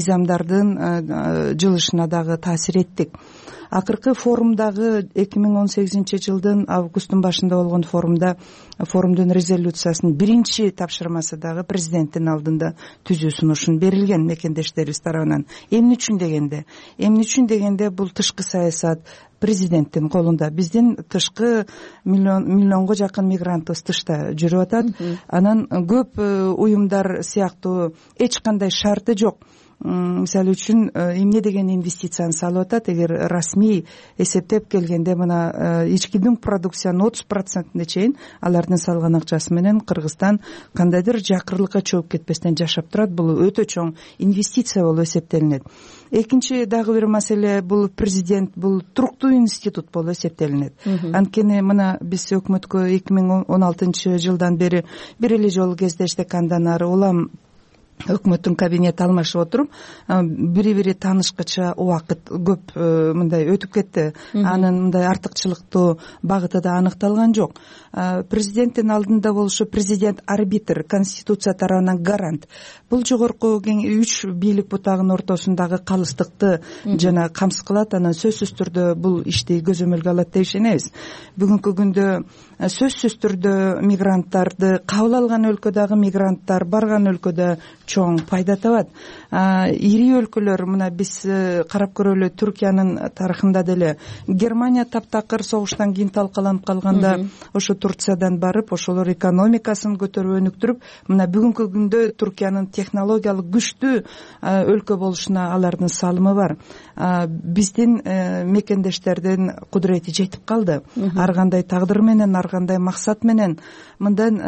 S1: мыйзамдардын жылышына дагы таасир эттик. Акыркы форумдагы 2018 жылдын августтун башында болгон форумдун резолюциясынын биринчи тапшырмасы дагы президенттин алдында түзүү сунушун берилген мекендештерибиз тарабынан. Эмне үчүн дегенде бул тышкы саясат президенттин колунда. Биздин тышкы миллионго жакын мигрантыбыз тышта жүрүп атат. Анан көп уюмдар сыяктуу эч кандай шарты жок. Мисалы үчүн эмне деген инвестицияны салып атат. Эгер расмий эсептеп келгенде мына ичкидин продукциянын 30%-ine чейин алардын салган акчасы менен Кыргызстан кандайдыр жакырлыкка чөгүп кетпестен жашап турат. Бул өтө чоң инвестиция болуп эсептелинет. Экинчи дагы бир маселе, бул президент бул туруктуу институт болуп эсептелинет. Анткени мына биз өкмөткө 2016 жылдан бери бир эле жолу кездештик, андан ары улам өкмөттүн кабинети алмашып отуруп, бири-бири таанышкыча убакыт көп мындай өтүп кетти. Анын мындай артыкчылыктуу багыты да аныкталган жок. Президенттин алдында болушу президент арбитр, конституция тарабынан гарант. Бул жогорку 3 бийлик бутагынын ортосундагы калыстыкты жана камсыз кылат. Анан сөзсүз түрдө бул ишти көзөмөлгө алат деп ишенебиз. Бүгүнкү күндө сөзсүз түрдө мигранттарды кабыл алган өлкөдөгү мигранттар барган өлкөдө чоң пайда табат. Ири өлкөлөр, мына биз карап көрөлү, Түркиянын тарыхында деле Германия таптакыр согуштан кийин талкаланып калганда ошо Турциядан барып, ошолор экономикасын көтөрүп өнүктүрүп, мына бүгүнкү күндө Түркиянын технологиялык күчтүү өлкө болушуна алардын салымы бар. Биздин мекендештердин кудурети жетип калды. Ар кандай тагдыр менен, ар кандай максат менен. Мындан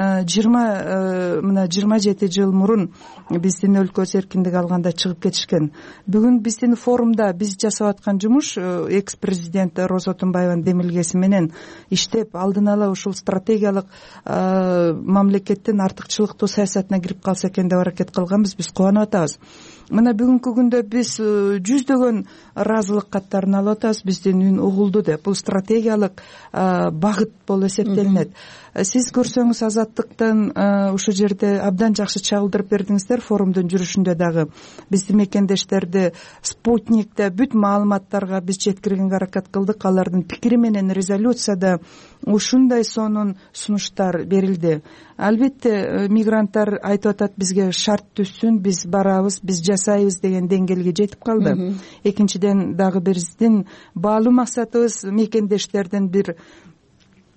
S1: 27 жыл мурун биздин өлкөбүз эркиндик алганда чыгып кетишкен. Бүгүн биздин форумда биз жасап аткан жумуш экс-президент Роза Отунбаеванын демилгеси менен иштеп, алдын ала ушул стратегиялык мамлекеттин артыкчылыктуу саясатына кирип калса экен деп аракет кылганбыз. Биз кубанып атабыз. Мына бүгүнкү күндө биз жүздөгөн ыраазылык каттарын алып атабыз. Биздин үн угулду деп. Бул стратегиялык багыт болуп эсептелинет. Сиз көрсөңүз Азаттыктан ушул жерде абдан жакшы чагылдырып бердиңиздер. Форумдун жүрүшүндө дагы биздин мекендештерди спутникте бүт маалыматтарга биз жеткиргенге аракет кылдык. Алардын пикири менен резолюцияда ушундай сонун сунуштар берилди. Албетте мигранттар айтып атат, бизге шарт түзсүн, биз барабыз, биз жасайбыз деген деңгээлге жетип калды. Экинчиден дагы биздин баалуу максатыбыз мекендештердин бир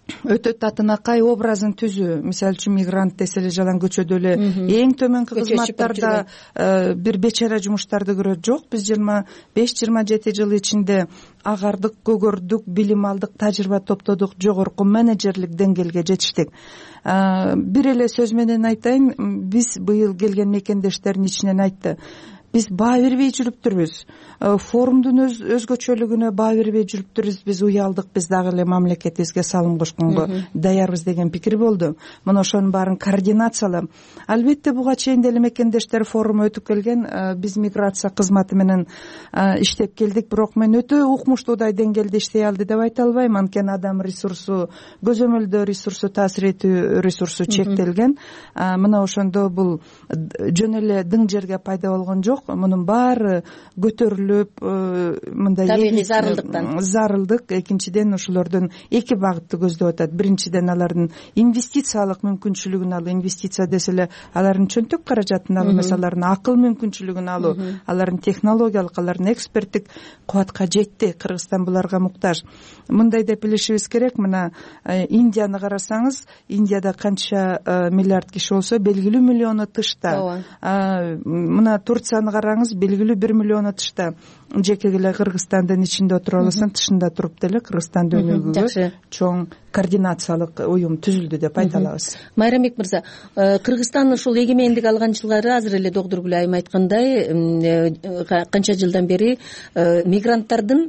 S20: өтө татынакай образын түзүү. Мисалы үчүн мигрант десе эле жалаң көчөдө эле эң төмөнкү кызматтарда бир бечара жумуштарды көрөт. Жок, биз 25-27 жыл ичинде агардык, көгөрдүк, билим алдык, тажрыйба топтодук, жогорку менеджерлик деңгээлге жетиштик. Бир эле сөз менен айтайын, биз быйыл келген мекендештердин ичинен айтты, биз баа бербей жүрүптүрбүз. Форумдун өзгөчөлүгүнө баа бербей жүрүптүрбүз. Биз уялдык, биз дагы эле мамлекетибизге салым кошконго даярбыз деген пикир болду. Мына ошонун баарын координациялап, албетте буга чейин деле мекендештер форуму өтүп келген. Биз миграция кызматы менен иштеп келдик, бирок мен өтө укмуштуудай деңгээлде иштей алды деп айта албайм. Анткени адам ресурсу, көзөмөлдөө ресурсу, таасир этүү ресурсу чектелген. Мына ошондо бул жөн эле дың жерге пайда болгон жок. Мунун баары көтөрүлүп, мындай
S18: табигый зарылдык.
S20: Экинчиден ошолордун эки багытты көздөп атат. Биринчиден алардын инвестициялык мүмкүнчүлүгүн алуу. Инвестиция десе эле алардын чөнтөк каражатын алуу эмес, алардын акыл мүмкүнчүлүгүн алуу, алардын технологиялык, алардын эксперттик кубатка жетти. Кыргызстан буларга муктаж. Мындай деп билишибиз керек. Мына Индияны карасаңыз, Индияда канча миллиард киши болсо, белгилүү миллиону тышта. Мына Турцияны караңыз, белгилүү 1 миллиону тышта. Жеке эле Кыргызстандын ичинде отуруп алсаң, тышында туруп деле Кыргызстанды өнүгүүгө чоң координациялык уюм түзүлдү деп айта алабыз.
S18: Майрамбек мырза, Кыргызстан ушул эгемендик алган жылдары азыр эле доктор Гүлайым айткандай, канча жылдан бери мигранттардын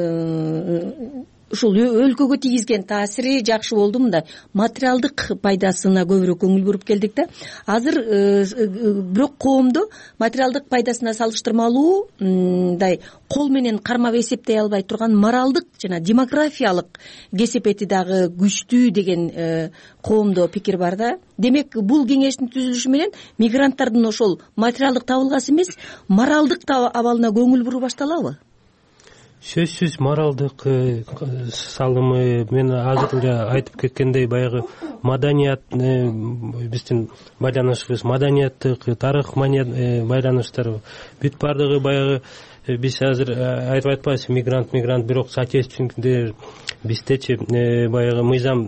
S18: ушул өлкөгө тийгизген таасири жакшы болду. Мындай материалдык пайдасына көбүрөөк көңүл буруп келдик да. Азыр бирок коомду материалдык пайдасына салыштырмалуу мындай кол менен кармап эсептей албай турган моралдык жана демографиялык кесепети дагы күчтүү деген коомдо пикир бар да. Демек, бул кеңештин түзүлүшү менен мигранттардын ошол материалдык табылгасы эмес, моралдык абалына көңүл буруу башталабы?
S21: Сөзсүз моралдык салымы, мен азыр эле айтып кеткендей, баягы маданият, биздин байланышыбыз маданияттык, тарых байланыштар бүт бардыгы баягы биз азыр айтып атпайбыз мигрант, бирок соотечественниктер биздечи баягы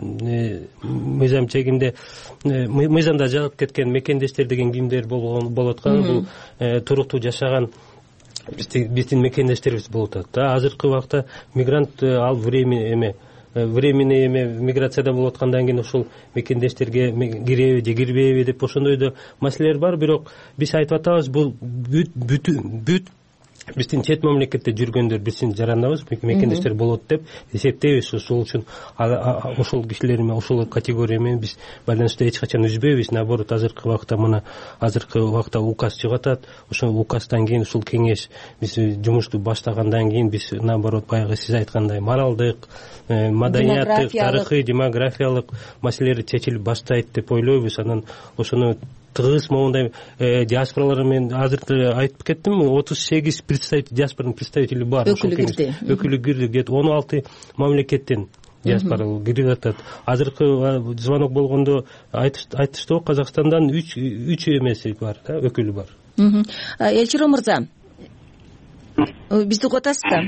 S21: мыйзам чегинде мыйзамда жазылып кеткен мекендештер деген кимдер болуп аткан, бул туруктуу жашаган биздин мекендештерибиз болуп атат да. Азыркы убакта мигрант ал временный миграцияда болуп аткандан кийин ошол мекендештерге киреби же кирбейби деп ошондой маселелер бар. Бирок биз айтып атабыз, бул бүт биздин чет мамлекетте жүргөндөр биздин жарандабыз, мекендештер болот деп эсептейбиз. Ошол үчүн ошол кишилер менен, ошол категория менен биз байланышты эч качан үзбөйбүз. Наоборот, азыркы убакта указ чыгып атат. Ошол указдан кийин ушул кеңеш биз жумушту баштагандан кийин биз наоборот баягы сиз айткандай моралдык, маданияттык, тарыхый, демографиялык маселелер чечилип баштайт деп ойлойбуз. Анан ошону тыгыз моундай диаспоралар менен азыр айтып кеттим, 38 диаспоранын представители бар. Өкүлү кирди, где-то 16 мамлекеттен диаспора кирип атат. Азыркы звонок болгондо айтышты, Казакстандан 3 эмеси бар, өкүлү бар.
S18: Элчирон мырза, бизди угуп атасыз да?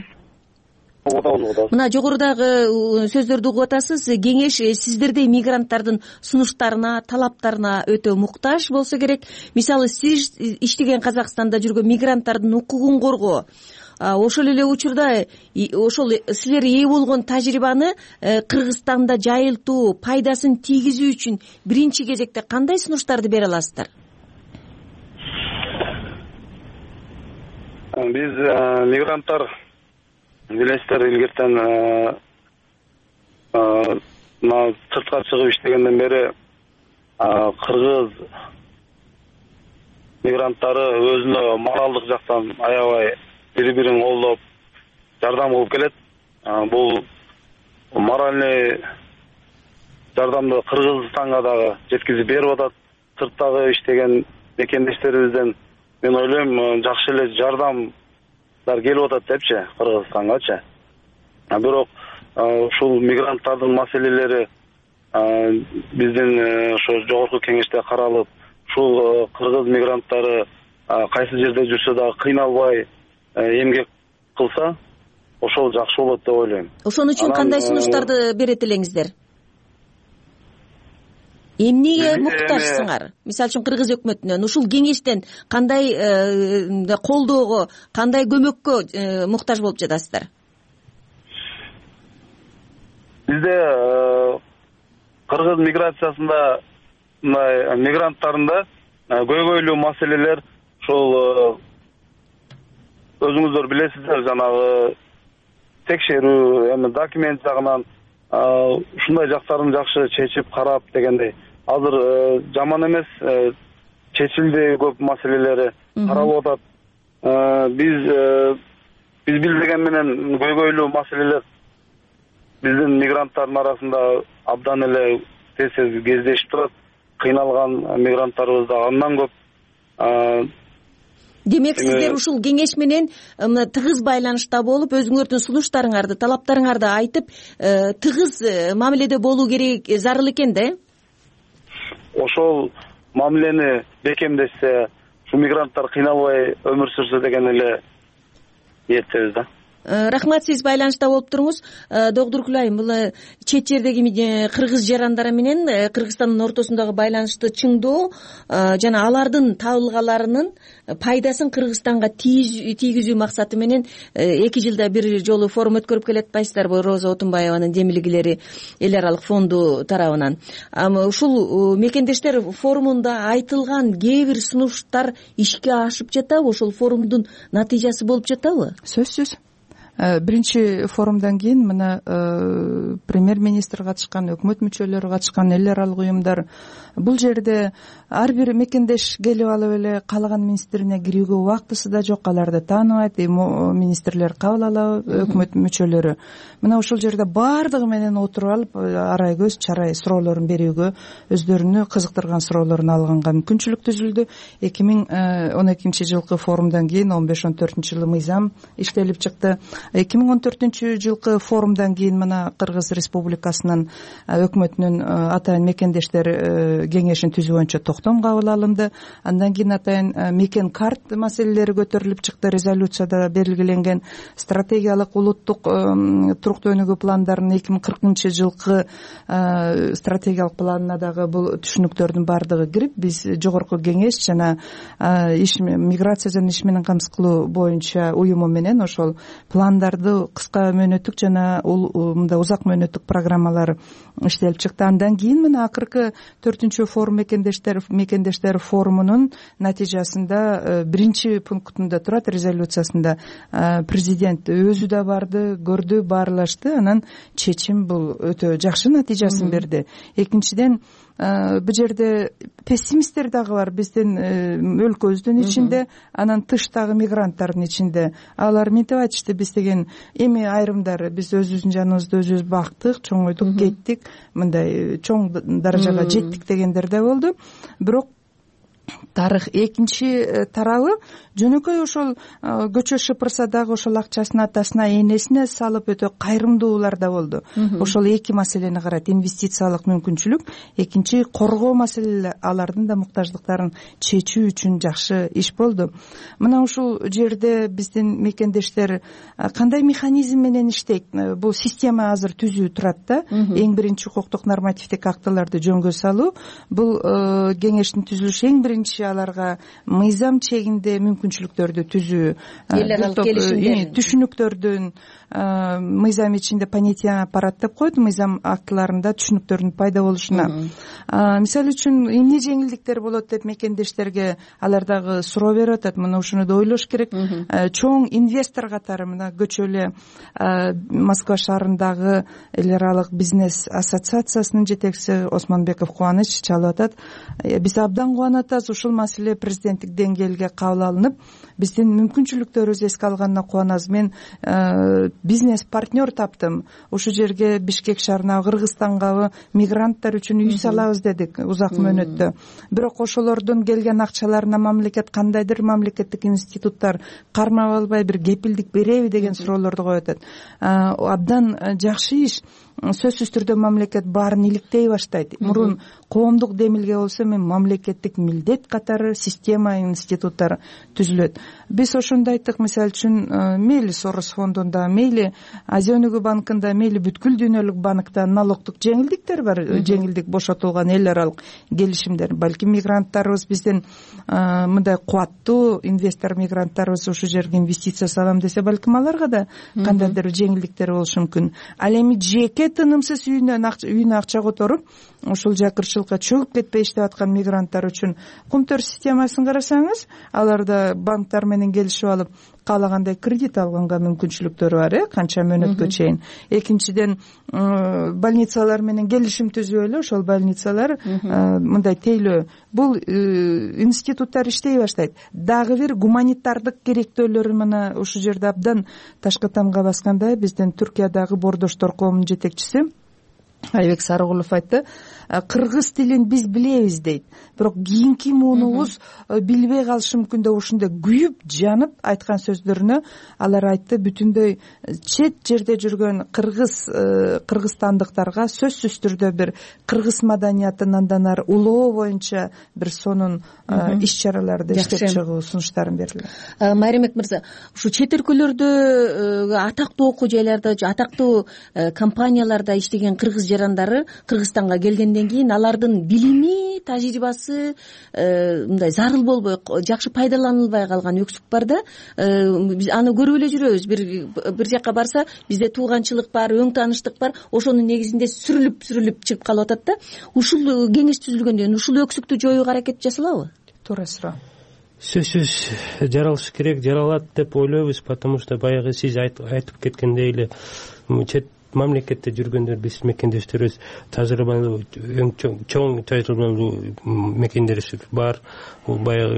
S18: Мына жогорудагы сөздөрдү угуп атасыз. Кеңеш сиздердей мигранттардын сунуштарына, талаптарына өтө муктаж болсо керек. Мисалы, сиз иштеген Казакстанда жүргөн мигранттардын укугун коргоо, ошол эле учурда ошол силер ээ болгон тажрыйбаны Кыргызстанда жайылтуу, пайдасын тийгизүү үчүн биринчи кезекте кандай сунуштарды бере аласыздар?
S19: Биз мигранттар билесиздер, илгертен сыртка чыгып иштегенден бери кыргыз мигранттары өзүнө моралдык жактан аябай бири-бирин колдоп, жардам кылып келет. Бул моральный жардамды Кыргызстанга дагы жеткизип берип атат. Сырттагы иштеген мекендештерибизден мен ойлойм жакшы эле жардамдар келип атат депчи Кыргызстангачы. Бирок ушул мигранттардын маселелери биздин ошо жогорку кеңеште каралып, ушул кыргыз мигранттары кайсы жерде жүрсө дагы кыйналбай эмгек кылса, ошол жакшы болот деп ойлойм.
S18: Ошон үчүн кандай сунуштарды берет элеңиздер? эмнеге муктажсыңар? Мисалы үчүн Кыргыз өкмөтүнөн ушул кеңештен кандай колдоого, кандай көмөккө муктаж болуп жатасыздар?
S19: Бизде Кыргыз миграциясында мигранттарында көйгөйлүү маселелер ошол өзүңүздөр билесиздер, жанагы текшерүү, эми документ жагынан ушундай жактарын жакшы чечип карап дегендей. Азыр жаман эмес, чечилди көп маселелери каралып атат. Биз билбеген менен көйгөйлүү маселелер биздин мигранттардын арасында абдан эле тез кездешип турат. Кыйналган мигранттарыбыз да андан көп.
S18: Демек, сиздер ушул кеңеш менен тыгыз байланышта болуп, өзүңөрдүн сунуштарыңарды, талаптарыңарды айтып, тыгыз мамиледе болуу керек, зарыл экен да?
S19: Ошол мамилени бекемдешсе, ушу мигранттар кыйналбай өмүр сүрсө деген эле ниеттебиз да.
S18: Рахмат, сиз байланышта болуп туруңуз. Догдуркул айым, бул чет жердеги кыргыз жарандары менен Кыргызстандын ортосундагы байланышты чыңдоо жана алардын табылгаларынын пайдасын Кыргызстанга тийгизүү максаты менен 2 жылда бир жолу форум өткөрүп келе атпайсыздарбы? Роза Отунбаеванын демилгилери эл аралык фонду тарабынан. Ушул мекендештер форумунда айтылган кээ бир сунуштар ишке ашып жатабы? Ошол форумдун натыйжасы болуп жатабы?
S20: Сөзсүз. Биринчи форумдан кийин мына премьер-министр катышкан, өкмөт мүчөлөрү катышкан, эл аралык уюмдар. Бул жерде ар бир мекендеш келип алып эле каалаган министрине кирүүгө убактысы да жок, аларды тааныбайт, министрлер кабыл алабы, өкмөт мүчөлөрү. Мына ошол жерде баардыгы менен отуруп алып, арай көз чарай суроолорун берүүгө, өздөрүнү кызыктырган суроолорун алганга мүмкүнчүлүк түзүлдү. 2012 жылкы форумдан кийин 15-14 жылы мыйзам иштелип чыкты. 2014 жылкы форумдан кийин мына Кыргыз Республикасынын өкмөтүнүн атайын мекендештер кеңешин түзүү боюнча токтом кабыл алынды. Андан кийин атайын мекен карт маселелери көтөрүлүп чыкты. Резолюцияда белгиленген стратегиялык улуттук туруктуу өнүгүү пландарынын 2040 жылкы стратегиялык планына дагы бул түшүнүктөрдүн баардыгы кирип, биз жогорку кеңеш жана миграция жана иш менен камсыз кылуу боюнча уюму менен ошол пландарды кыска мөөнөттүк жана мындай узак мөөнөттүк программалар иштелип чыкты. Андан кийин мына акыркы 4-чү форум мекендештер форумунун натыйжасында биринчи пунктунда турат, резолюциясында президент өзү да барды, көрдү, баарлашты, анан чечим бул өтө жакшы натыйжасын берди. Экинчиден, бул жерде пессимисттер дагы бар биздин өлкөбүздүн ичинде, анан тыштагы мигранттардын ичинде. Алар мынтип айтышты, биз деген эми айрымдары биз өзүбүздүн жаныбызды өзүбүз бактык, чоңойдук, кеттик, мындай чоң даражага жеттик дегендер да болду. Бирок тарых экинчи тарабы жөнөкөй ошол көчө шыпырса дагы ошол акчасын атасына, энесине салып өтө кайрымдуулар да болду. Ошол эки маселени карайт: инвестициялык мүмкүнчүлүк, экинчи коргоо маселелери, алардын да муктаждыктарын чечүү үчүн жакшы иш болду. Мына ушул жерде биздин мекендештер кандай механизм менен иштейт? Бул система азыр түзүү турат да. Эң биринчи укуктук нормативдик актыларды жөнгө салуу, бул кеңештин түзүлүшү эң биринчи аларга мыйзам чегинде мүмкүнчүлүктөрдү түзүү, түшүнүктөрдүн мыйзам ичинде понятие аппарат деп коет, мыйзам актыларында түшүнүктөрдүн пайда болушуна. Мисалы үчүн эмне жеңилдиктер болот деп мекендештерге алар дагы суроо берип атат. Мына ушуну да ойлош керек. Чоң инвестор катары мына көчө эле Москва шаарындагы эл аралык бизнес ассоциациясынын жетекчиси Осмонбеков Кубаныч чалып атат. Биз абдан кубанып атабыз, ушул маселе президенттик деңгээлге кабыл алынып, биздин мүмкүнчүлүктөрүбүздү эске алганына кубанабыз. Мен бизнес партнер таптым. Ушул жерге Бишкек шаарына, Кыргызстанга мигранттар үчүн үй салабыз дедик узак мөөнөттө. Бирок ошолордун келген акчаларына мамлекет кандайдыр мамлекеттик институттар кармап албай бир кепилдик береби деген суроолорду коюп атат. Абдан жакшы иш. Сөзсүз түрдө мамлекет баарын иликтей баштайт. Мурун коомдук демилге болсо, мен мамлекеттик милдет катары система, институттар түзүлөт. биз ошондо айттык, мисалы үчүн мейли Сорос фондунда, мейли Азия өнүгүү банкында, мейли бүткүл дүйнөлүк банкта налогдук жеңилдиктер бар, жеңилдик бошотулган эл аралык келишимдер. Балким мигранттарыбыз бизден мындай кубаттуу инвестор мигранттарыбыз ушул жерге инвестиция салам десе, балким аларга да кандайдыр жеңилдиктер болушу мүмкүн. Ал эми жеке тынымсыз үйүнө акча которуп ушул жакырчылыкка чөгүп кетпей иштеп аткан мигранттар үчүн кумтөр системасын карасаңыз, аларда банктар менен келишип алып каалагандай кредит алганга мүмкүнчүлүктөрү бар, канча мөөнөткө чейин. Экинчиден, больницалар менен келишим түзүп эле ошол больницалар мындай тейлөө, бул институттар иштей баштайт. Дагы бир гуманитардык керектөөлөрү мына ушул жерде абдан ташка тамга баскандай, биздин Түркиядагы Боордоштор коомунун жетекчиси Айбек Сарыгулов айтты, кыргыз тилин биз билебиз дейт, бирок кийинки муунубуз билбей калышы мүмкүн деп ушундай күйүп жанып айткан сөздөрүнө алар айтты, бүтүндөй чет жерде жүргөн кыргызстандыктарга сөзсүз түрдө бир кыргыз маданиятын андан ары улоо боюнча бир сонун иш чараларды иштеп чыгуу сунуштарын берди.
S18: Майремек мырза, ушу чет өлкөлөрдө атактуу окуу жайларда, атактуу компанияларда иштеген кыргыз жарандары Кыргызстанга келгенден кийин алардын билими, тажрыйбасы мындай зарыл болбой, жакшы пайдаланылбай калган өксүк бар да. Биз аны көрүп эле жүрөбүз. Бир жакка барса, бизде тууганчылык бар, өң тааныштык бар, ошонун негизинде сүрүлүп чыгып калып атат да. Ушул кеңеш түзүлгөндөн кийин ушул өксүктү жоюуга аракет жасалабы?
S20: Туура суроо.
S21: Сөзсүз жаралыш керек, жаралат деп ойлойбуз, потому что баягы сиз айтып кеткендей эле чет мамлекетте жүргөндөр биз мекендештерибиз тажрыйбалуу, чоң тажрыйбалуу мекендештерибиз бар. Бул баягы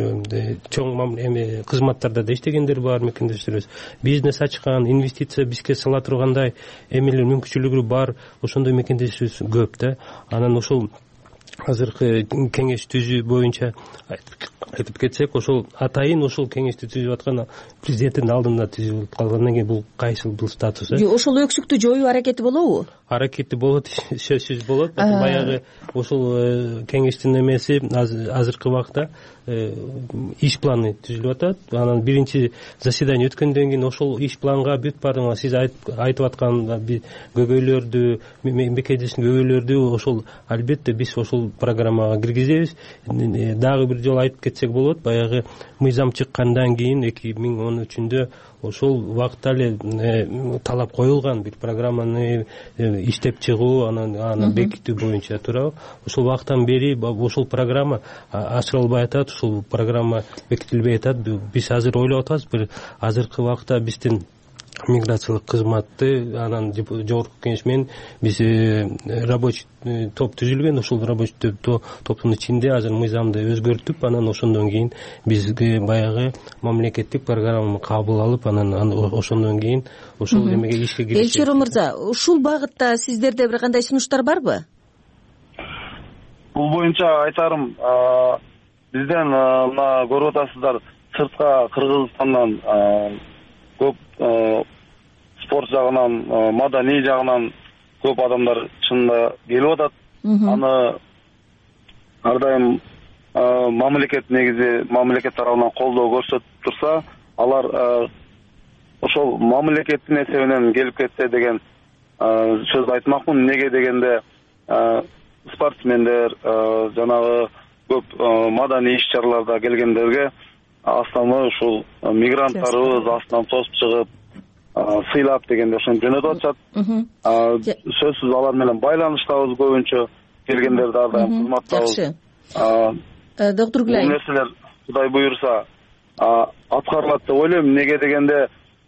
S21: чоң кызматтарда да иштегендер бар мекендештерибиз. Бизнес ачкан, инвестиция бизге сала тургандай эмелер мүмкүнчүлүгү бар. Ошондой мекендештерибиз көп да. Анан ошол азыркы кеңеш түзүү боюнча айтып кетсек, ошол атайын ошол кеңешти түзүп аткан президенттин алдында түзүлүп калгандан кийин бул кайсыл бул статусу?
S18: Ошол өксүктү жоюу аракети болобу?
S21: Аракети болот, сөзсүз болот. Баягы ошол кеңештин эмеси азыркы убакта иш планы түзүлүп атат. Анан биринчи заседание өткөндөн кийин ошол иш планга бүт баардыгы сиз айтып аткан көйгөйлөрдү, мекендештин көйгөйлөрдү ошол албетте биз ошол программага киргизебиз. Дагы бир жолу айтып кетсек болот, баягы мыйзам чыккандан кийин 2013-дө ошол убакта эле талап коюлган бир программаны иштеп чыгуу, анан бекитүү боюнча туурабы. Ошол убактан бери ошол программа ачылбай атат, ошол программа бекитилбей атат. Биз азыр ойлоп атабыз, бир азыркы убакта биздин миграциялык кызматты, анан жогорку кеңеш менен биз рабочий топ түзүлгөн. Ошол рабочий топтун ичинде азыр мыйзамды өзгөртүп, анан ошондон кийин бизге баягы мамлекеттик программаны кабыл алып, анан ошондон кийин ошол эмеге ишке киришет.
S18: Элчер мырза, ушул багытта сиздерде бир кандай сунуштар барбы?
S19: Бул боюнча айтарым, бизден мына көрүп атасыздар, сыртка Кыргызстандан көп спорт жагынан, маданий жагынан көп адамдар чынында келип атат. Аны ар дайым мамлекет негизи, мамлекет тарабынан колдоо көрсөтүп турса, алар ошол мамлекеттин эсебинен келип кетсе деген сөз айтмакмын. Неге дегенде спортсмендер, жанагы көп маданий иш чараларда келгендерге основной ушул мигранттарыбыз астынан тосуп чыгып сыйлап дегенде ошентип жөнөтүп атышат. Сөзсүз алар менен байланыштабыз, көбүнчө келгендерди ар дайым кызматтабыз.
S18: Жакшы. Доктор Гүлай.
S19: Бул нерселер Кудай буйрса аткарылат деп ойлойм. Неге дегенде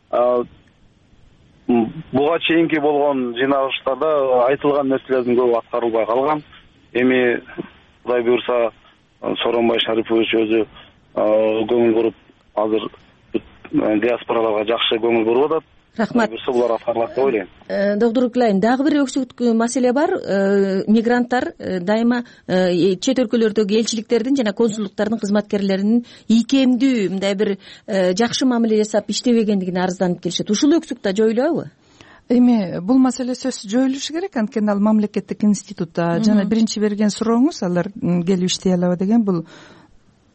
S19: буга чейинки болгон жыйналыштарда айтылган нерселердин көбү аткарылбай калган. Эми Кудай буйрса Сооронбай Шарипович өзү көңүл буруп, азыр диаспораларга жакшы көңүл буруп атат.
S18: Рахмат.
S19: Булар аткарылат деп ойлойм.
S18: Доктор Гүлай, дагы бир өксүктүү маселе бар. Мигранттар дайыма чет өлкөлөрдөгү элчиликтердин жана консулдуктардын кызматкерлеринин ийкемдүү, мындай бир жакшы мамиле жасап иштебегендигине арызданып келишет. Ушул өксүк да жоюлабы?
S20: Эми бул маселе сөзсүз жоюлушу керек, анткени ал мамлекеттик институтта. Жана биринчи берген сурооңуз, алар келип иштей алабы деген, бул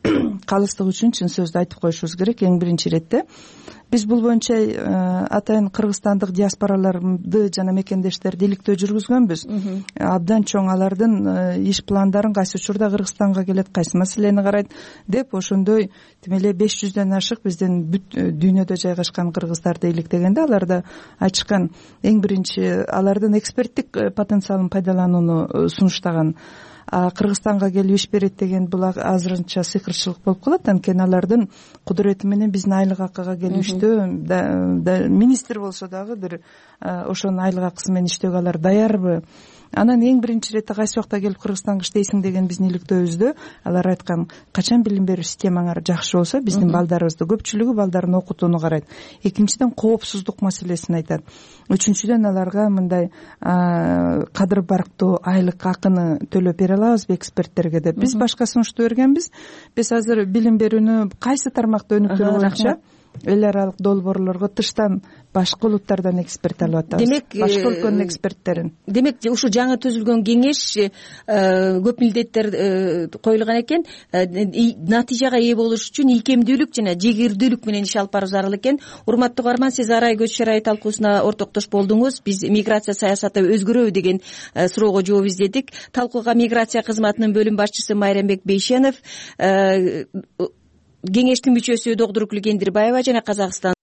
S20: калыстык үчүн чын сөздү айтып коюшубуз керек. Эң биринчи иретте биз бул боюнча атайын кыргызстандык диаспораларды жана мекендештерди иликтөө жүргүзгөнбүз. Абдан чоң алардын иш пландарын кайсы учурда Кыргызстанга келет, кайсы маселени карайт деп ошондой тим эле 500дөн ашык биздин бүт дүйнөдө жайгашкан кыргыздарды иликтегенде алар да айтышкан эң биринчи алардын эксперттик потенциалын пайдаланууну сунуштаган. Кыргызстанга келип иш берет деген бул азырынча сыйкырчылык болуп калат. Анткени алардын кудурети менен биздин айлык акыга келиштүү министр болсо дагы бир ошонун айлык акысы менен иштөөгө алар даярбы? Анан эң биринчи иретте кайсы убакта келип Кыргызстанга иштейсиң деген биздин иликтөөбүздө алар айткан, качан билим берүү системаңар жакшы болсо биздин балдарыбызды, көпчүлүгү балдарын окутууну карайт. Экинчиден коопсуздук маселесин айтат. Үчүнчүдөн аларга мындай кадыр барктуу айлык акыны төлөп бере алабызбы эксперттерге деп. Биз башка сунушту бергенбиз. Биз азыр билим берүүнү кайсы тармакта өнүктүрүү боюнча эл аралык долбоорлорго тыштан башка улуттардан эксперт алып атабыз.
S18: Демек,
S20: башка өлкөнүн эксперттерин.
S18: Демек, ушул жаңы түзүлгөн кеңеш көп милдеттер коюлган экен. Натыйжага ээ болуш үчүн ийкемдүүлүк жана жегирдүүлүк менен иш алып баруу зарыл экен. Урматтуу угарман, сиз арай көчү чарайы талкуусуна ортоктош болдуңуз. Биз миграция саясаты өзгөрөбү деген суроого жооп издедик. Талкууга миграция кызматынын бөлүм башчысы Майрамбек Бейшенов, кеңештин мүчөсү доктур Гүлгендирбаева жана Казакстан